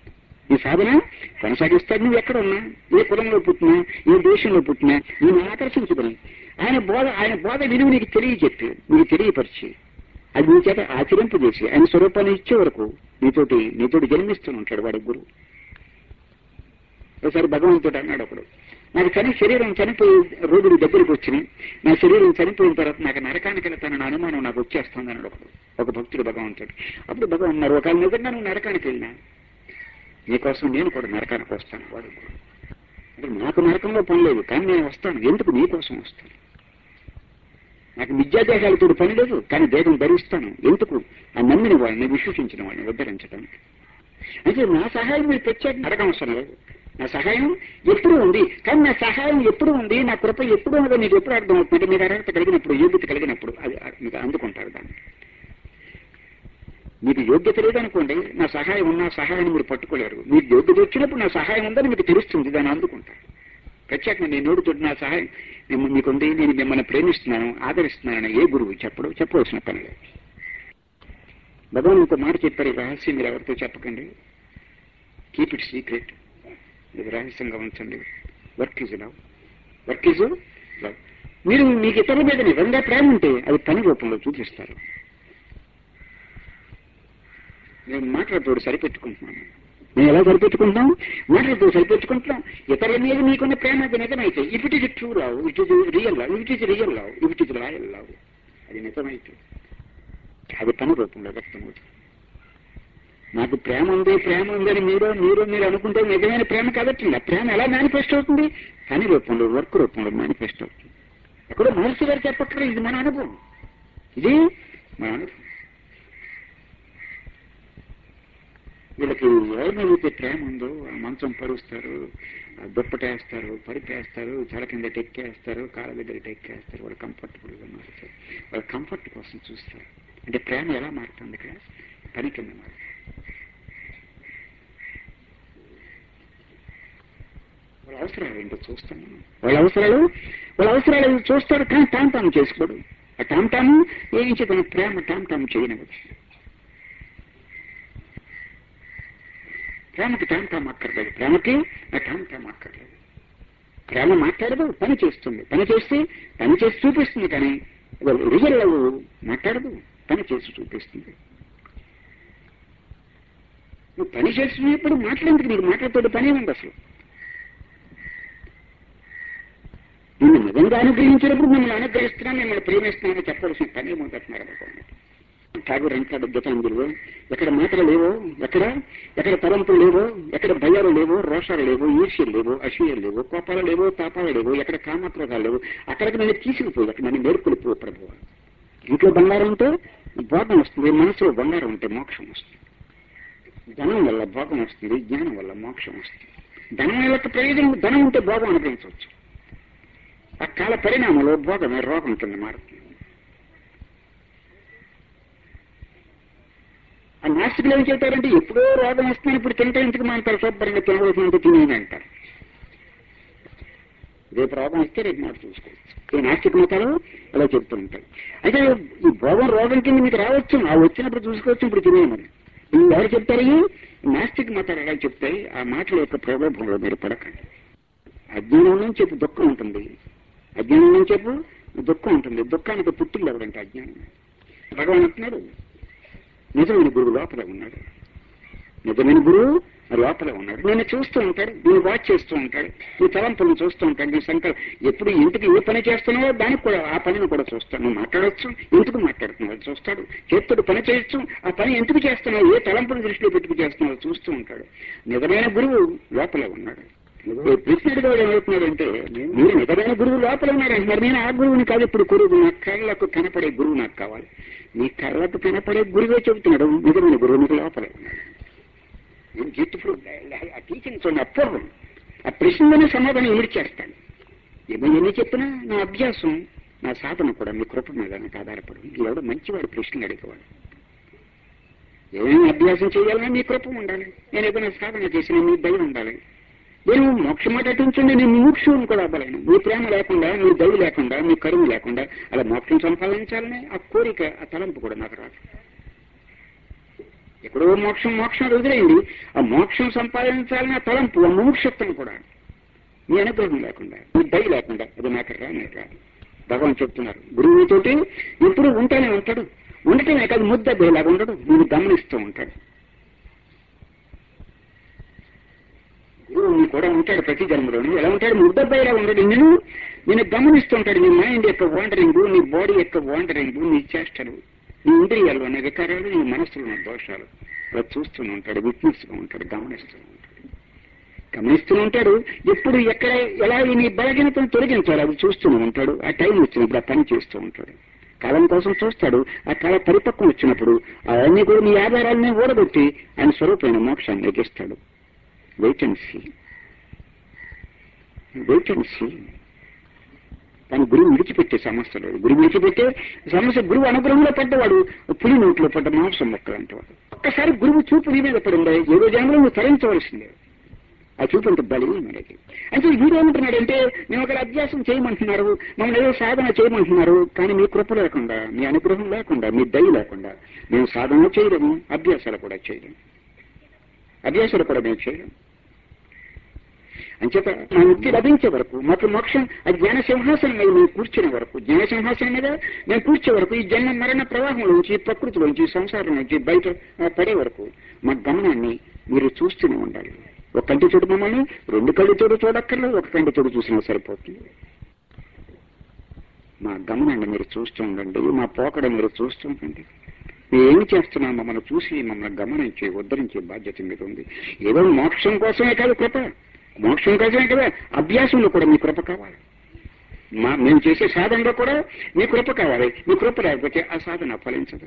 ఈ సాధన కొనసాగిస్తాడు. నువ్వు ఎక్కడ ఉన్నా, ఏ కులంలో పుట్టినా, ఏ దేశంలో పుట్టినా నేను ఆకర్షించబడి ఆయన బోధ విలువ నీకు తెలియజెప్పి, నీకు తెలియపరిచి, అది నీ చేత ఆచరింపజేసి ఆయన స్వరూపాన్ని ఇచ్చే వరకు నీతోటి జన్మిస్తూనే ఉంటాడు వాడి గురువు. ఒకసారి భగవంతుడు అన్నాడు ఒకడు, నాకు శరీరం చనిపోయి రోజులు దగ్గరికి వచ్చినాయి, నా శరీరం చనిపోయిన తర్వాత నాకు నరకానికి వెళ్తానన్న అనుమానం నాకు వచ్చేస్తుంది అన్నాడు ఒక భక్తుడు భగవంతుడు. అప్పుడు భగవాన్ అన్నారు, ఒకవేళ నిజంగా నువ్వు నరకానికి వెళ్ళినా నీకోసం నేను కూడా నరకానికి వస్తాను. వాడు అంటే నాకు నరకంలో పని లేదు, కానీ నేను వస్తాను. ఎందుకు? నీకోసం వస్తాను. నాకు విద్యాదేహాలతో పని లేదు, కానీ దేహం ధరిస్తాను. ఎందుకు? ఆ నమ్మిన వాళ్ళని, విశ్వసించిన వాళ్ళని ఉద్ధరించడానికి. అంటే నా సహాయం మీరు ప్రత్యేక నరకం అవసరం లేదు. నా సహాయం ఎప్పుడు ఉంది, కానీ నా సహాయం ఎప్పుడు ఉంది, నా కృప ఎప్పుడు ఉన్నదో మీకు ఎప్పుడు అర్థమవుతుందంటే మీకు అర్హత కలిగినప్పుడు, యోగ్యత కలిగినప్పుడు అది మీకు అందుకుంటారు. దాన్ని మీకు యోగ్యత లేదనుకోండి, నా సహాయం ఉన్న సహాయాన్ని మీరు పట్టుకోలేరు. మీకు యోగ్యత వచ్చినప్పుడు నా సహాయం ఉందని మీకు తెలుస్తుంది, దాన్ని అందుకుంటారు. ప్రత్యేకంగా నేను నోడు నా సహాయం మీకుంది, నేను మిమ్మల్ని ప్రేమిస్తున్నాను, ఆదరిస్తున్నానని ఏ గురువు చెప్పవలసిన పని లేదు. భగవాన్ ఒక మాట చెప్పారు, రహస్యం మీరు ఎవరితో చెప్పకండి, కీప్ ఇట్ సీక్రెట్, ఇది రహస్యంగా ఉంచండి. Work is love. మీరు మీకు ఇతరుల మీద నిజంగా ప్రేమ ఉంటే అది పని రూపంలో చూపిస్తారు. నేను మాట్లాడుతూ సరిపెట్టుకుంటున్నాను. నేను ఎలా సరిపెట్టుకుంటున్నాం? మాటలతో సరిపెట్టుకుంటున్నాం. ఇతరుల మీద మీకున్న ప్రేమ అది నిజమైతే, if it is true love, it is real love, it is real love, if it is royal love, అది నిజమైతే అది పని రూపంలో వ్యక్తమవుతుంది. నాకు ప్రేమ ఉందని మీరు అనుకుంటే నిజమైన ప్రేమ కాబట్టి ఆ ప్రేమ ఎలా మేనిఫెస్ట్ అవుతుంది? పని రూపంలో, వర్క్ రూపంలో మేనిఫెస్ట్ అవుతుంది. ఎక్కడో మహర్షి గారు చెప్పట్లేదు, ఇది మన అనుభవం, ఇది మన అనుభవం. వీళ్ళకి ఎవరి మీద ప్రేమ ఉందో ఆ మంచం పరుస్తారు, దుప్పటేస్తారు, పరిపేస్తారు, చల కింద టెక్కేస్తారు, కాళ్ళ దగ్గర టెక్కేస్తారు. వాళ్ళు కంఫర్టబుల్గా మారుతారు. వాళ్ళ కంఫర్ట్ కోసం చూస్తారు. అంటే ప్రేమ ఎలా మారుతుంది? ఇక్కడ పని కింద మారుతుంది. వాళ్ళ అవసరాలు ఏంటో చూస్తాను. వాళ్ళ అవసరాలు చూస్తాడు, కానీ టామ్ చేసుకోడు. ఆ టామ్ ఏం చెప్పిన ప్రేమ టామ్ చేయనివ్వదు. ప్రేమకి టామ్ అక్కర్లేదు. ప్రేమకి టామ్ అక్కర్లేదు. ప్రేమ మాట్లాడదు, పని చేస్తుంది. పని చేసి చూపిస్తుంది. కానీ రియల్ లవ్ మాట్లాడదు, పని చేసి చూపిస్తుంది. నువ్వు పని చేసినప్పుడు మాట్లాడేందుకు నీకు మాట్లాడుతూ పని ఉంది. అసలు నిన్ను నిజంగా అనుగ్రహించినప్పుడు మిమ్మల్ని అనుగ్రహిస్తున్నా, మిమ్మల్ని ప్రేమిస్తున్నానని చెప్పవలసిన పని ఏమవుతున్నారు అనుకోండి. ఠాగూర్ అంటాడు గీతాంజలిలో, ఎక్కడ మాటలు లేవో, ఎక్కడ తలంపులు లేవో, ఎక్కడ భయాలు లేవో, రోషాలు లేవో, ఈర్ష్యలు లేవో, అసూయలు లేవో, కోపాలు లేవో, తాపాలు లేవో, ఎక్కడ కామక్రోధాలు లేవో, అక్కడికి నన్ను తీసుకుపోయి, అక్కడ నన్ను మేలుకొలిపో ప్రభువు. ఇంట్లో బంగారం ఉంటే భోగం వస్తుంది, మనసులో బంగారం ఉంటే మోక్షం వస్తుంది. ధనం వల్ల భోగం వస్తుంది, జ్ఞానం వల్ల మోక్షం వస్తుంది. ధనం యొక్క ప్రయోజనం, ధనం ఉంటే భోగం అనుభవించవచ్చు. ఆ కాల పరిణామంలో భోగమే రోగం కింద మారుతుంది. ఆ నాస్తికులు ఏం చెప్తారంటే, ఎప్పుడో రోగం వస్తున్నాను, ఇప్పుడు తింటే ఇంటికి మాంటారు, శుభ్రంగా తినవలసినంత తినేది అంటారు. రేపు రోగం వస్తే రేపు మాట చూసుకోవచ్చు. ఈ నాస్తిక మతాలు అలా చెప్తూ ఉంటారు. అయితే ఈ రోగం కింద మీకు రావచ్చు, ఆ వచ్చినప్పుడు చూసుకోవచ్చు, ఇప్పుడు తినేయమని. ఎవరు చెప్తారు? ఈ నాస్తిక మతాలు ఎలా చెప్తాయి? ఆ మాటల యొక్క ప్రలోభంలో మీరు పడకండి. అజ్ఞానం నుంచి చెప్పు దుఃఖం ఉంటుంది, అజ్ఞానం నుంచి చెప్పు దుఃఖం ఉంటుంది. దుఃఖానికి పుట్టిల్లు ఎవరంటే అజ్ఞానం. భగవాన్ అంటున్నాడు, నిజమైన గురువు లోపల ఉన్నాడు. నిజమైన గురువు లోపల ఉన్నాడు. నేను చూస్తూ ఉంటాడు, నేను వాచ్ చేస్తూ ఉంటాడు, నీ తలంపులను చూస్తూ ఉంటాడు, నీ సంకల్పం ఎప్పుడు ఇంటికి ఏ పని చేస్తున్నావో దానికి కూడా ఆ పనిని కూడా చూస్తాడు. నువ్వు మాట్లాడవచ్చు, ఎందుకు మాట్లాడుతున్నావు చూస్తాడు. చేతుడు పని చేయొచ్చు, ఆ పని ఎందుకు చేస్తున్నావు, ఏ తలంపును దృష్టిలో పెట్టుకు చేస్తున్నావో చూస్తూ ఉంటాడు. నిజమైన గురువు లోపల ఉన్నాడు. కృష్ణుడి గారు ఏమవుతున్నాడంటే, మీరు నిజమైన గురువు లోపల ఉన్నారంటే, మరి నేను ఆ గురువుని కాదు, ఇప్పుడు గురువు నా కళ్ళకు కనపడే గురువు నాకు కావాలి. నీ కళ్ళకు కనపడే గురువే చెబుతున్నాడు, నిజమైన గురువు నీకు లోపల ఉన్నాడు. నేను బ్యూటిఫుల్ ఆ టీచింగ్ చూడండి, అపూర్వం. ఆ ప్రశ్నలోనే సమాధానం ఇమిడిచేస్తాను. ఎన్ని చెప్పినా నా అభ్యాసం, నా సాధన కూడా మీ కృప మీద నాకు ఆధారపడి. ఎవడో మంచివాడు ప్రశ్నలు అడిగేవాడు. ఏమైనా అభ్యాసం చేయాలన్నా మీ కృప ఉండాలి, నేను ఏదైనా సాధన చేసినా మీ దయ ఉండాలి. నేను మోక్షం మాట అటుంచండి, నేను మోక్షం కూడా అవ్వలేను. మీ ప్రేమ లేకుండా, మీ దయ లేకుండా, మీ కరువు లేకుండా అలా మోక్షం సంపాదించాలని ఆ కోరిక, ఆ తలంపు కూడా నాకు రాదు. ఎక్కడో మోక్షం మోక్షం వదిలేయండి. ఆ మోక్షం సంపాదించాలని ఆ తలంపు, ఆ ముముక్షత్వం కూడా మీ అనుగ్రహం లేకుండా, మీ దయ లేకుండా అది నాకు రాదు. భగవాన్ చెప్తున్నారు, గురువుతోటి ఎప్పుడు ఉంటానే ఉంటాడు. ఉండటమే కాదు, ముద్దబ్బేలాగా ఉండడు, నేను గమనిస్తూ ఉంటాడు. గురువు కూడా ఉంటాడు ప్రతి జన్మలోని. ఎలా ఉంటాడు? ముద్దబ్బేలా ఉండడు, నేను గమనిస్తుంటాడు. నీ మైండ్ యొక్క వాండరింగ్, నీ బాడీ యొక్క వాండరింగ్, నీ చేష్టలు, నీ ఇంద్రియాలు అనే వికారాలు, నీ మనస్సులో ఉన్న దోషాలు అలా చూస్తూనే ఉంటాడు. విట్నెస్గా ఉంటాడు, గమనిస్తూ ఉంటాడు. ఎప్పుడు ఎక్కడ ఎలా నీ బలహీనతను తొలగించాలి అది చూస్తూనే ఉంటాడు. ఆ టైం వచ్చినప్పుడు ఆ పని చేస్తూ ఉంటాడు. కాలం కోసం చూస్తాడు. ఆ కాల పరిపక్వం వచ్చినప్పుడు అవన్నీ కూడా నీ ఆధారాలనే ఓడగొట్టి ఆయన స్వరూపమైన మోక్షాన్ని ఎగిస్తాడు. Wait and see. కానీ గురువు విడిచిపెట్టే సమస్య లేదు. గురువు విడిచిపెట్టే సమస్య, గురువు అనుగ్రహంలో పడ్డవాడు పులి నోట్లో పడ్డ మాంసం మొక్కలు అంటేవాడు. ఒక్కసారి గురువు చూపు నీ మీద పడింది, ఏదో జన్మలో నువ్వు తరించవలసిందే. ఆ చూపు అంత బలీయమైనది. అంటే వీడు ఏమంటున్నాడంటే, మేము ఒకరు అభ్యాసం చేయమంటున్నారు, మమ్మల్ని ఏదో సాధన చేయమంటున్నారు, కానీ మీ కృప లేకుండా, మీ అనుగ్రహం లేకుండా, మీ దయ లేకుండా మేము సాధన చేయలేము, అభ్యాసాలు కూడా చేయలేము. అంచేత మా ముక్తి లభించే వరకు, మాకు మోక్షం అది జ్ఞాన సింహాసనం మీద మేము కూర్చునే వరకు, జ్ఞాన సింహాసనం మీద మేము కూర్చే వరకు, ఈ జన్మ మరణ ప్రవాహంలోంచి, ప్రకృతిలోంచి, సంసారంలోంచి బయట పడే వరకు మా గమనాన్ని మీరు చూస్తూనే ఉండాలి. ఒక కంటి చూడు మమ్మల్ని, 2 కళ్ళతోడు చూడక్కర్లేదు, ఒక కంటితోడు చూసినా సరిపోతుంది. మా గమనాన్ని మీరు చూస్తూ ఉండండి, మా పోకడ మీరు చూస్తూ ఉండండి. మేము ఏమి చేస్తున్నాం మమ్మల్ని చూసి మమ్మల్ని గమనించి ఉద్ధరించే బాధ్యత మీద ఉంది. ఏదో మోక్షం కోసమే కాదు కృప, మోక్షం కోసమే కదా, అభ్యాసంలో కూడా మీ కృప కావాలి. మేము చేసే సాధనలో కూడా మీ కృప కావాలి. మీ కృప లేకపోతే ఆ సాధన ఫలించదు.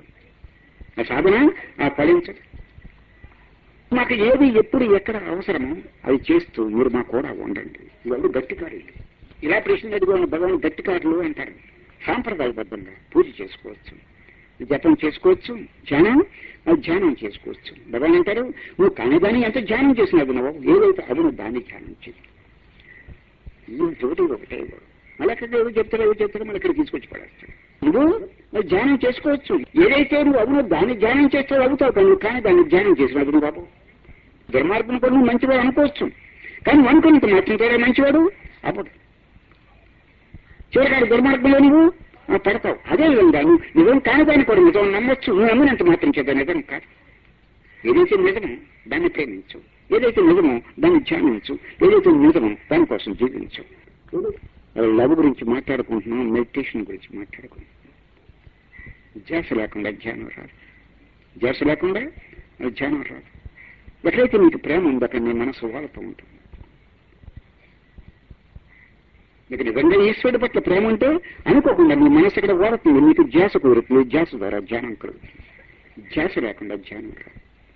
మాకు ఏది ఎప్పుడు ఎక్కడ అవసరమో అది చేస్తూ మీరు మా కూడా ఉండండి. ఇవాళ గట్టికారులు, ఇలా ప్రశ్న ఎదుగున్న భగవాన్ గట్టికారులు అంటారు. సాంప్రదాయబద్ధంగా పూజ చేసుకోవచ్చు, జపం చేసుకోవచ్చు, ధ్యానం చేసుకోవచ్చు. భగవాన్ అంటారు, నువ్వు కానిదాన్ని ఎంత ధ్యానం చేసినది నువ్వు ఏదైతే అది నువ్వు దాన్ని ధ్యానం చేయి. ఈ చోటు ఒకటే మళ్ళీ అక్కడ ఏదో చెప్తారో మళ్ళీ ఇక్కడ తీసుకొచ్చి పడేస్తాడు. నువ్వు ధ్యానం చేసుకోవచ్చు, ఏదైతే నువ్వు అవును దాన్ని ధ్యానం చేస్తావు అవుతావు, కానీ నువ్వు కానీ దాన్ని ధ్యానం చేసినది నువ్వు బాబు. దుర్మార్గం కూడా నువ్వు మంచివాడు అనుకోవచ్చు, కానీ అనుకున్నంత మాత్రం పేరే మంచివాడు అప్పుడు చివరికాడు దుర్మార్గంలో నువ్వు పడతావు. అదేవిధంగా నువ్వు నిజం కాని దాన్ని కూడా నిజం నమ్మొచ్చు, నువ్వు నమ్మినంత మాత్రం చేద్దాం నిజం కాదు. ఏదైతే నిజమో దాన్ని ప్రేమించు, ఏదైతే నిజమో దాన్ని ధ్యానించు, ఏదైతే నిజమో దానికోసం జీవించు. లవ్ గురించి మాట్లాడుకుంటున్నాం, మెడిటేషన్ గురించి మాట్లాడుకుంటున్నాం. ధ్యాస లేకుండా ధ్యానం రాదు. ఎక్కడైతే నీకు ప్రేమ ఉందో అక్కడ నీ మనసు వాడుతూ ఉంటుంది. నీకు నిజంగా ఈశ్వరుడి పట్ల ప్రేమ ఉంటే అనుకోకుండా నీ మనసు ఇక్కడ వాడుతుంది, నీకు ధ్యాస కుదురుతుంది, ధ్యాస ద్వారా ధ్యానం కలుగుతుంది. ధ్యాస లేకుండా ధ్యానం రాదు.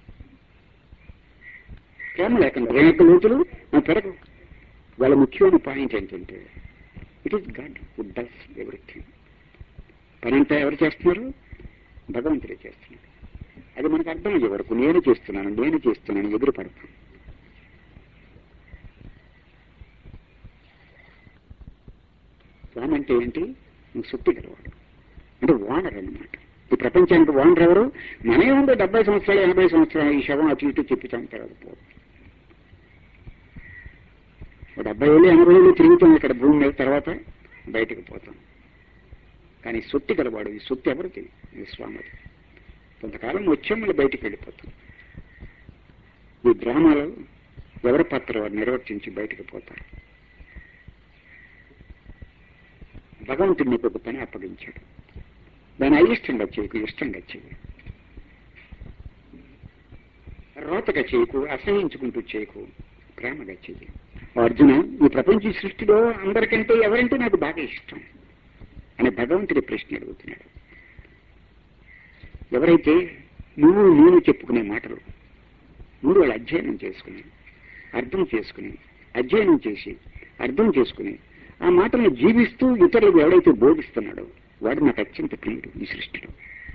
ప్రేమ లేకుండా ప్రేమ లోతులు పెరగవు. వాళ్ళ ముఖ్యమైన పాయింట్ ఏంటంటే it is God who does everything. పనంతా ఎవరు చేస్తున్నారు? భగవంతుడే చేస్తున్నారు. అది మనకు అర్థమయ్యే వరకు నేను చేస్తున్నాను ఎదురు పడతాను. స్వామి అంటే ఏంటి? సుత్తి గలవాడు అంటే ఓనర్ అన్నమాట. ఈ ప్రపంచానికి ఓనర్ ఎవరు? మనే ఉందో 70 సంవత్సరాలు 80 సంవత్సరాలు ఈ శవం అటు ఇటు చెప్పుతాం, తర్వాత పోదు. 70 ఏళ్ళు 80 ఏళ్ళు తిరుగుతాం ఇక్కడ భూమి మీద, తర్వాత బయటకు పోతాం. కానీ సొత్తి గలవాడు, ఈ సొత్తు ఎవరికి? ఈ స్వామిది. కొంతకాలం వచ్చాం మళ్ళీ బయటికి వెళ్ళిపోతాం. ఈ డ్రామాలో ఎవరి పాత్ర వారు నిర్వర్తించి బయటకు పోతారు. భగవంతుడు నీకు ఒక పని అప్పగించాడు, దాన్ని అయిష్టంగా చేయకు, ఇష్టంగా చేయి. రోతగా చేయకు, అసహించుకుంటూ చేయకు, ప్రేమగా చెయ్యి. అర్జున, ఈ ప్రపంచ సృష్టిలో అందరికంటే ఎవరంటే నాకు బాగా ఇష్టం అని భగవంతుడి ప్రశ్న అడుగుతున్నాడు. ఎవరైతే నేను చెప్పుకునే మాటలు ముందు వాళ్ళు అధ్యయనం చేసుకుని అర్థం చేసుకుని ఆ మాటలను జీవిస్తూ ఇతరులకు ఎవడైతే బోధిస్తున్నాడో వాడు నాకు అత్యంత ప్రియుడు ఈ సృష్టిలో.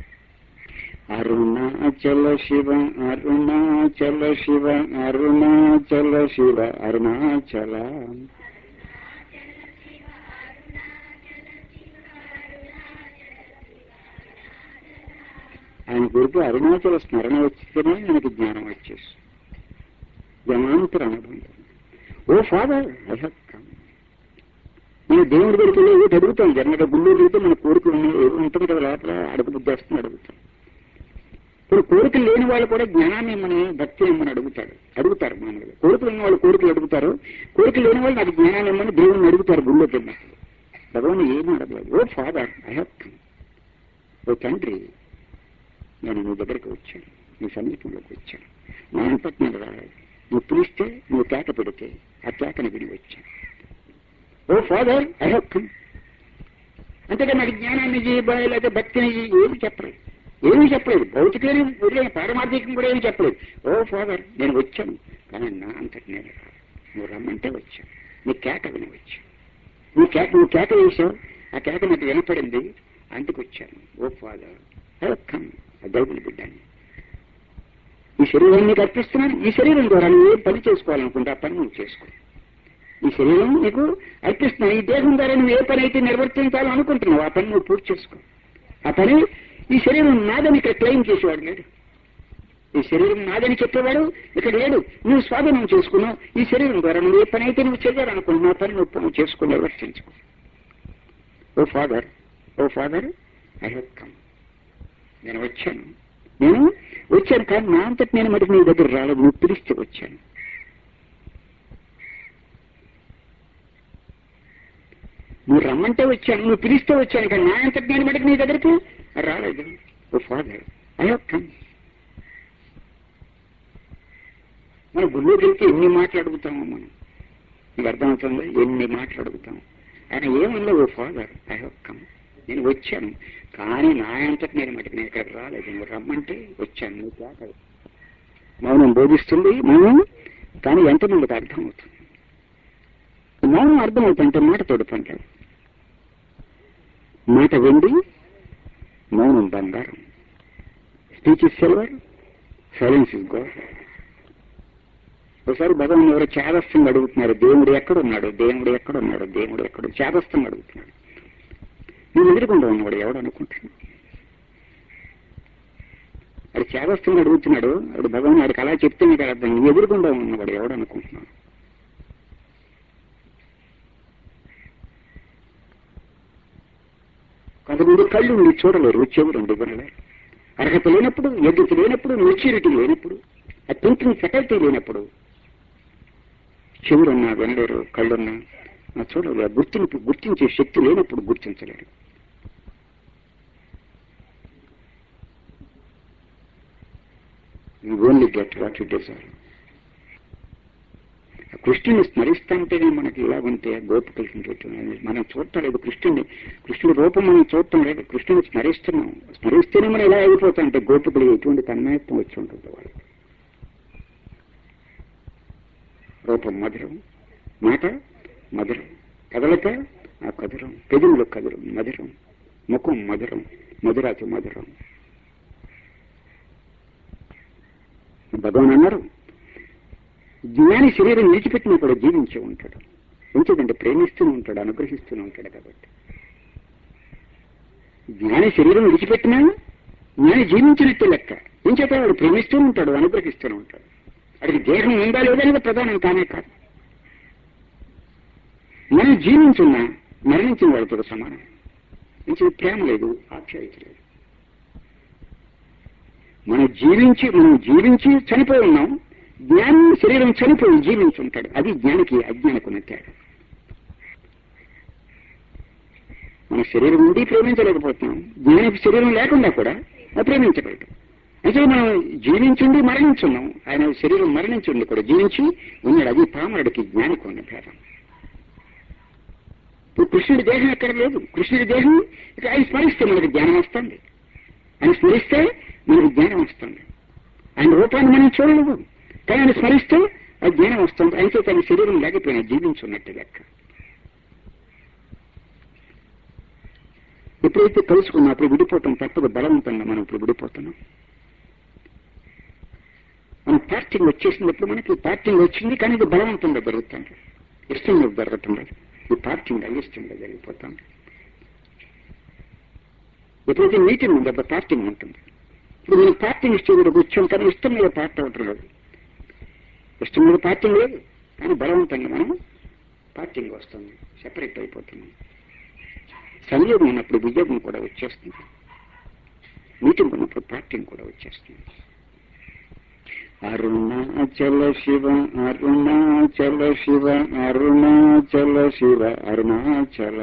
అరుణాచల శివ అరుణాచల శివ అరుణాచల శివ అరుణాచల. ఆయన గురుపు అరుణాచల స్మరణ వచ్చితేనే మనకి జ్ఞానం వచ్చేసి జమాంతర అనుబంధం. O father I have come. మనం దేవుడి దగ్గరికి వెళ్ళి ఏదో అడుగుతాం. జనరల్గా గుళ్ళు తిరిగితే మన కోరికలు ఉంటుంది కదా, లోపల అడుగు బుద్ధి వస్తుంది, అడుగుతాం. ఇప్పుడు కోరికలు లేని వాళ్ళు కూడా జ్ఞానాన్ని మన భక్తి ఏమని అడుగుతారు మామూలుగా. కోరికలు ఉన్న వాళ్ళు కోరికలు అడుగుతారు. కోరికలు లేని వాళ్ళు నాకు జ్ఞానాన్ని ఏమని దేవుడిని అడుగుతారు గుళ్ళోకి వెళ్ళినప్పుడు. భగవాన్ ఏమీ అడగలేదు. O father I have come. ఓ తండ్రి నేను నీ దగ్గరికి వచ్చాను, నీ సమీపంలోకి వచ్చాను. నా అంతటి నేను రాలేదు. నువ్వు పిలిస్తే, నువ్వు కేక పెడితే ఆ కేకని విని వచ్చాను. O father I have come. అంతేగా నాకు జ్ఞానాన్ని లేకపోతే భక్తిని ఏమీ చెప్పలేదు. భౌతికమైన వదిలేని పారమార్థికం కూడా ఏమీ చెప్పలేదు. ఓ ఫాదర్ నేను వచ్చాను, కానీ నా అంతటి నేను రాదు. నువ్వు రమ్మంటే వచ్చాను. నీ కేక విని వచ్చాను. నువ్వు కేక వేసావు, ఆ కేక నాకు వినపడింది, అంటికి వచ్చాను. O father I have come. దేవుని బిడ్డాన్ని ఈ శరీరాన్ని నీకు అర్పిస్తున్నాను. ఈ శరీరం ద్వారా నువ్వు ఏ పని చేసుకోవాలనుకుంటే ఆ పని నువ్వు చేసుకో. ఈ శరీరం నీకు అర్పిస్తున్నావు. ఈ దేహం ద్వారా నువ్వు ఏ పని అయితే నిర్వర్తించాలనుకుంటున్నావు ఆ పని నువ్వు పూర్తి చేసుకో. ఆ పని ఈ శరీరం నాదని ఇక్కడ క్లెయిమ్ చేసేవాడు లేడు. ఈ శరీరం నాదని చెప్పేవాడు ఇక్కడ లేడు. నువ్వు స్వాధీనం చేసుకున్నావు. ఈ శరీరం ద్వారా నువ్వు ఏ పని అయితే నువ్వు చేయాలనుకుంటున్నావు ఆ పని నువ్వు చేసుకుని నిర్వర్తించుకో. O father I have come. నేను వచ్చాను కానీ నా అంతటి నేను మటుకు నీ దగ్గర రాలేదు. నువ్వు పిలిస్తే వచ్చాను. నువ్వు రమ్మంటే వచ్చాను, నువ్వు పిలిస్తే వచ్చాను, కానీ నా అంతటి నేను మటుకు నీ దగ్గరికి రాలేదు. O father I have come. మన గుళ్ళోకి వెళ్తే ఎన్ని మాట్లాడుగుతామో మనం, నీకు అర్థమవుతుందో? ఎన్ని మాట్లాడుగుతాము. ఆయన ఏమన్నా O father I have come. నేను వచ్చాను కానీ నా అంతటి నేను మటుకు నేను ఇక్కడ రాలేదు. నువ్వు రమ్మంటే వచ్చాను. నువ్వు కేకలు. మౌనం బోధిస్తుంది మౌనం, కానీ ఎంతమందికి అర్థమవుతుంది? మౌనం అర్థమవుతుందంటే మాటతోడు పంటాడు. మాట వెండి, మౌనం బంగారం. Speech is silver, silence is gold. ఒకసారి భగవాన్ ఎవరో చేదస్తంగా అడుగుతున్నారు, దేవుడు ఎక్కడున్నాడు, దేవుడు ఎక్కడున్నాడు, దేవుడు ఎక్కడు, చేదస్తంగా అడుగుతున్నాడు. నేను ఎదురుకుండా ఉన్నవాడు ఎవడు అనుకుంటున్నాడు? అది చేదస్తంగా అడుగుతున్నాడు. అప్పుడు భగవాన్ వాడికి అలా చెప్తే నీకు అర్థం. నువ్వు ఎదురుకుండా ఉన్నవాడు ఎవడు అనుకుంటున్నాడు? కొంతమంది కళ్ళు ఉండి చూడలేరు, చెవులు ఉండి వినలేరు. అర్హత లేనప్పుడు, యోగ్యత లేనప్పుడు, మెచ్యూరిటీ లేనప్పుడు, ఆ థింకింగ్ ఫెకల్టీ లేనప్పుడు చెవులున్నా వినలేరు, కళ్ళున్నా చూడలేరు. గుర్తించే శక్తి లేనప్పుడు గుర్తించలేరు. You only get what you desire. కృష్ణుని స్మరిస్తుంటేనే మనకి ఇలా ఉంటే గోపికలకి మనం చూడటం లేదు. కృష్ణుడి రూపం మనం చూడటం లేదు. కృష్ణుని స్మరిస్తేనే మనం ఇలా అయిపోతాం. అంటే గోపికలు ఎటువంటి తన్మయత్వం వచ్చి ఉంటుంది వాళ్ళకి. రూపం మధురం, మాట మధురం, కదలక ఆ కదురం, పెదవులు కదురం మధురం, ముఖం మధురం, మధురాతి మధురం. భగవాన్ అన్నారు, జ్ఞాని శరీరం విడిచిపెట్టినా కూడా జీవించే ఉంటాడు. ఎందుకంటే ప్రేమిస్తూనే ఉంటాడు, అనుగ్రహిస్తూనే ఉంటాడు. కాబట్టి జ్ఞాని శరీరం విడిచిపెట్టినా జ్ఞాని జీవించినట్టే లెక్క. ఏం చేత వాడు ప్రేమిస్తూనే ఉంటాడు, అనుగ్రహిస్తూనే ఉంటాడు. అడిగి దేహం ఉందా లేదనేది ప్రధానం కానే కాదు. మనం జీవించున్నా మరణించిన వాడితో సమానం. నుంచి ప్రేమ లేదు, ఆప్యాయత లేదు. మనం జీవించి చనిపోయి ఉన్నాం. జ్ఞానం శరీరం చనిపోయి జీవించుంటాడు. అది జ్ఞానికి అజ్ఞానకున్న తేడా. మన శరీరం ఉండి ప్రేమించలేకపోతున్నాం. జ్ఞానికి శరీరం లేకుండా కూడా ప్రేమించగలడు. అయితే మనం జీవించుండి మరణించున్నాం. ఆయన శరీరం మరణించుండి కూడా జీవించి ఉన్నాడు. అది పామరుడికి జ్ఞానికి ఉన్న భేదం. ఇప్పుడు కృష్ణుడి దేహం ఎక్కడ లేదు. కృష్ణుడి దేహం ఆయన స్మరిస్తే మనకి జ్ఞానం వస్తుంది. ఆయన స్మరిస్తే మనకి జ్ఞానం వస్తుంది. ఆయన రూపాన్ని మనం చూడలేము, కానీ ఆయన స్మరిస్తే ఆ జ్ఞానం వస్తుంది. అయితే తన శరీరం లేకపోయినా జీవించున్నట్టు లెక్క. ఎప్పుడైతే కలుసుకున్నా అప్పుడు విడిపోతాం తప్పదు. బలవంతంగా మనం ఇప్పుడు విడిపోతున్నాం. మన పార్టింగ్ వచ్చేసినప్పుడు మనకి పార్టింగ్ వచ్చింది, కానీ ఇది బలవంతంగా జరుగుతుంది. ఇష్టంగా జరగటం లేదు. ఈ పార్టింగ్ అయిష్టంగా జరిగిపోతుంది. ఎప్పుడైతే మీటింగ్ ఉంది అప్పుడు పార్టింగ్ ఉంటుంది. ఇప్పుడు నేను పార్టీని ఇష్టం కూర్చోం, కానీ ఇష్టం మీద పార్టీ అవటం లేదు. ఇష్టం మీద పార్టీ లేదు, కానీ బలవంతంగా మనం పార్టీకి వస్తుంది, సెపరేట్ అయిపోతుంది. సంయోగం ఉన్నప్పుడు ఉద్యోగం కూడా వచ్చేస్తుంది, మీటింగ్ ఉన్నప్పుడు పార్టీని కూడా వచ్చేస్తుంది. అరుణాచల శివ అరుణాచల శివ అరుణాచల శివ అరుణాచల.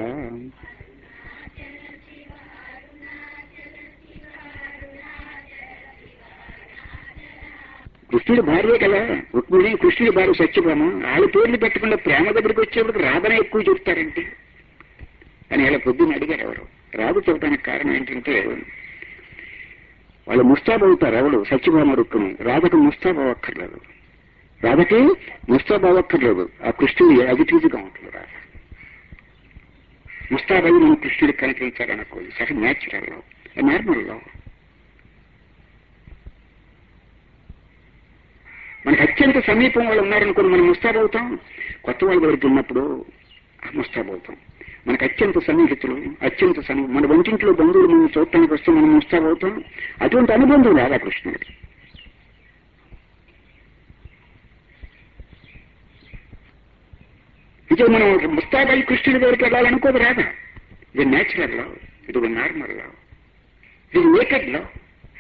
కృష్ణుడి భార్యే కదా రుక్మిణి, కృష్ణుడి భార్య సత్యభామ. వాళ్ళ పేర్లు పెట్టకుండా ప్రేమ దగ్గరికి వచ్చేప్పుడు రాధన ఎక్కువ చెప్తారంటే అని ఇలా పొద్దున్న అడిగారు ఎవరు. రాదు చెప్పడానికి కారణం ఏంటంటే వాళ్ళు ముస్తాబ్ అవుతారు. ఎవరు? సత్యభామ రుక్మిణి. రాధకు ముస్తాబ్ అవ్వక్కర్లేదు, రాధకి ముస్తాబ్ అవ్వక్కర్లేదు. ఆ కృష్ణుడి అజిటీజీగా ఉంటుంది రాధ. ముస్తాబ్ అయ్యి మనం కృష్ణుడికి కనిపించాలనుకోదు, సహజ న్యాచురల్ లో, నార్మల్ లో. మనకు అత్యంత సమీపం వాళ్ళు ఉన్నారనుకోని మనం ముస్తాబ్ అవుతాం. కొత్త వాళ్ళ దగ్గరికి ఉన్నప్పుడు ముస్తాబ్ అవుతాం. మనకు అత్యంత సన్నిహితులు, మన వంటింట్లో బంధువులు మనం చూడటానికి వస్తే మనం ముస్తాబ్ అవుతాం. అటువంటి అనుబంధం రాధాకృష్ణుడికి. ఇది మనం ముస్తాబ్ అయ్యి కృష్ణుడి దగ్గరికి వెళ్ళాలనుకోదు రాధ. ఇది న్యాచురల్ లో, ఇది నార్మల్ లో, ఇది నేకెడ్ లో.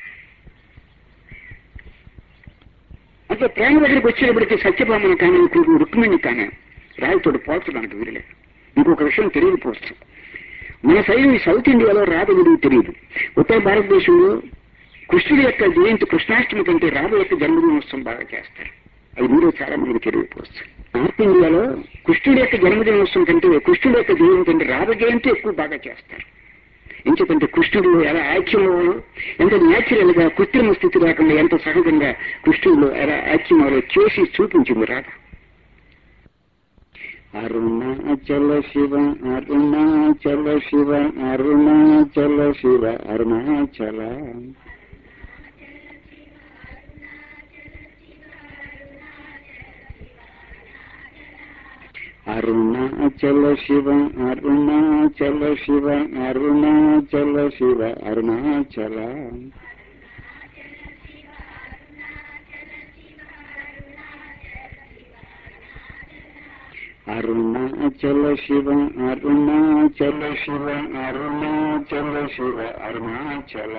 అంటే ప్రేమ దగ్గరికి వచ్చేటప్పటికి సత్యభామను కానీ రుక్మిణి కానీ రాజుతోటి పోల్చడానికి వీరలేదు. ఇంకొక విషయం తెలియకపోవచ్చు, మన సైడ్ సౌత్ ఇండియాలో రాధ విలువ తెలియదు. ఉత్తర భారతదేశంలో కృష్ణుడి యొక్క జయంతి కృష్ణాష్టమి కంటే రాధ యొక్క జన్మదినోత్సవం బాగా చేస్తారు. అది మీరు చాలా మందికి తెలియకపోవచ్చు. నార్త్ ఇండియాలో కృష్ణుడి యొక్క జన్మదినోత్సవం కంటే కృష్ణుడి యొక్క జయంతి అంటే రాధ జయంతి ఎక్కువ బాగా చేస్తారు. ఎందుకంటే కృష్ణుడు ఎలా యాక్యంలో ఎంత న్యాచురల్ గా కృత్రిమ స్థితి లేకుండా ఎంత సహజంగా కృష్ణుడు ఎలా యాక్యంలో చేసి చూపించింది రాధ. అరుణాచల శివ అరుణాచల శివ అరుణాచల శివ అరుణాచల. అరుణాచల శివ అరుణాచల శివ అరుణాచల శివ అరుణాచల. అరుణాచల శివ అరుణాచల శివ అరుణాచల శివ అరుణాచల.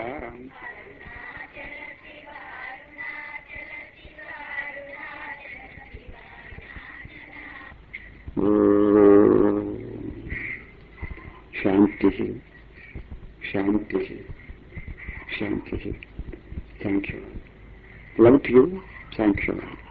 శాంతి శాంతి శాంతి. Thank you. Love you. Thank you.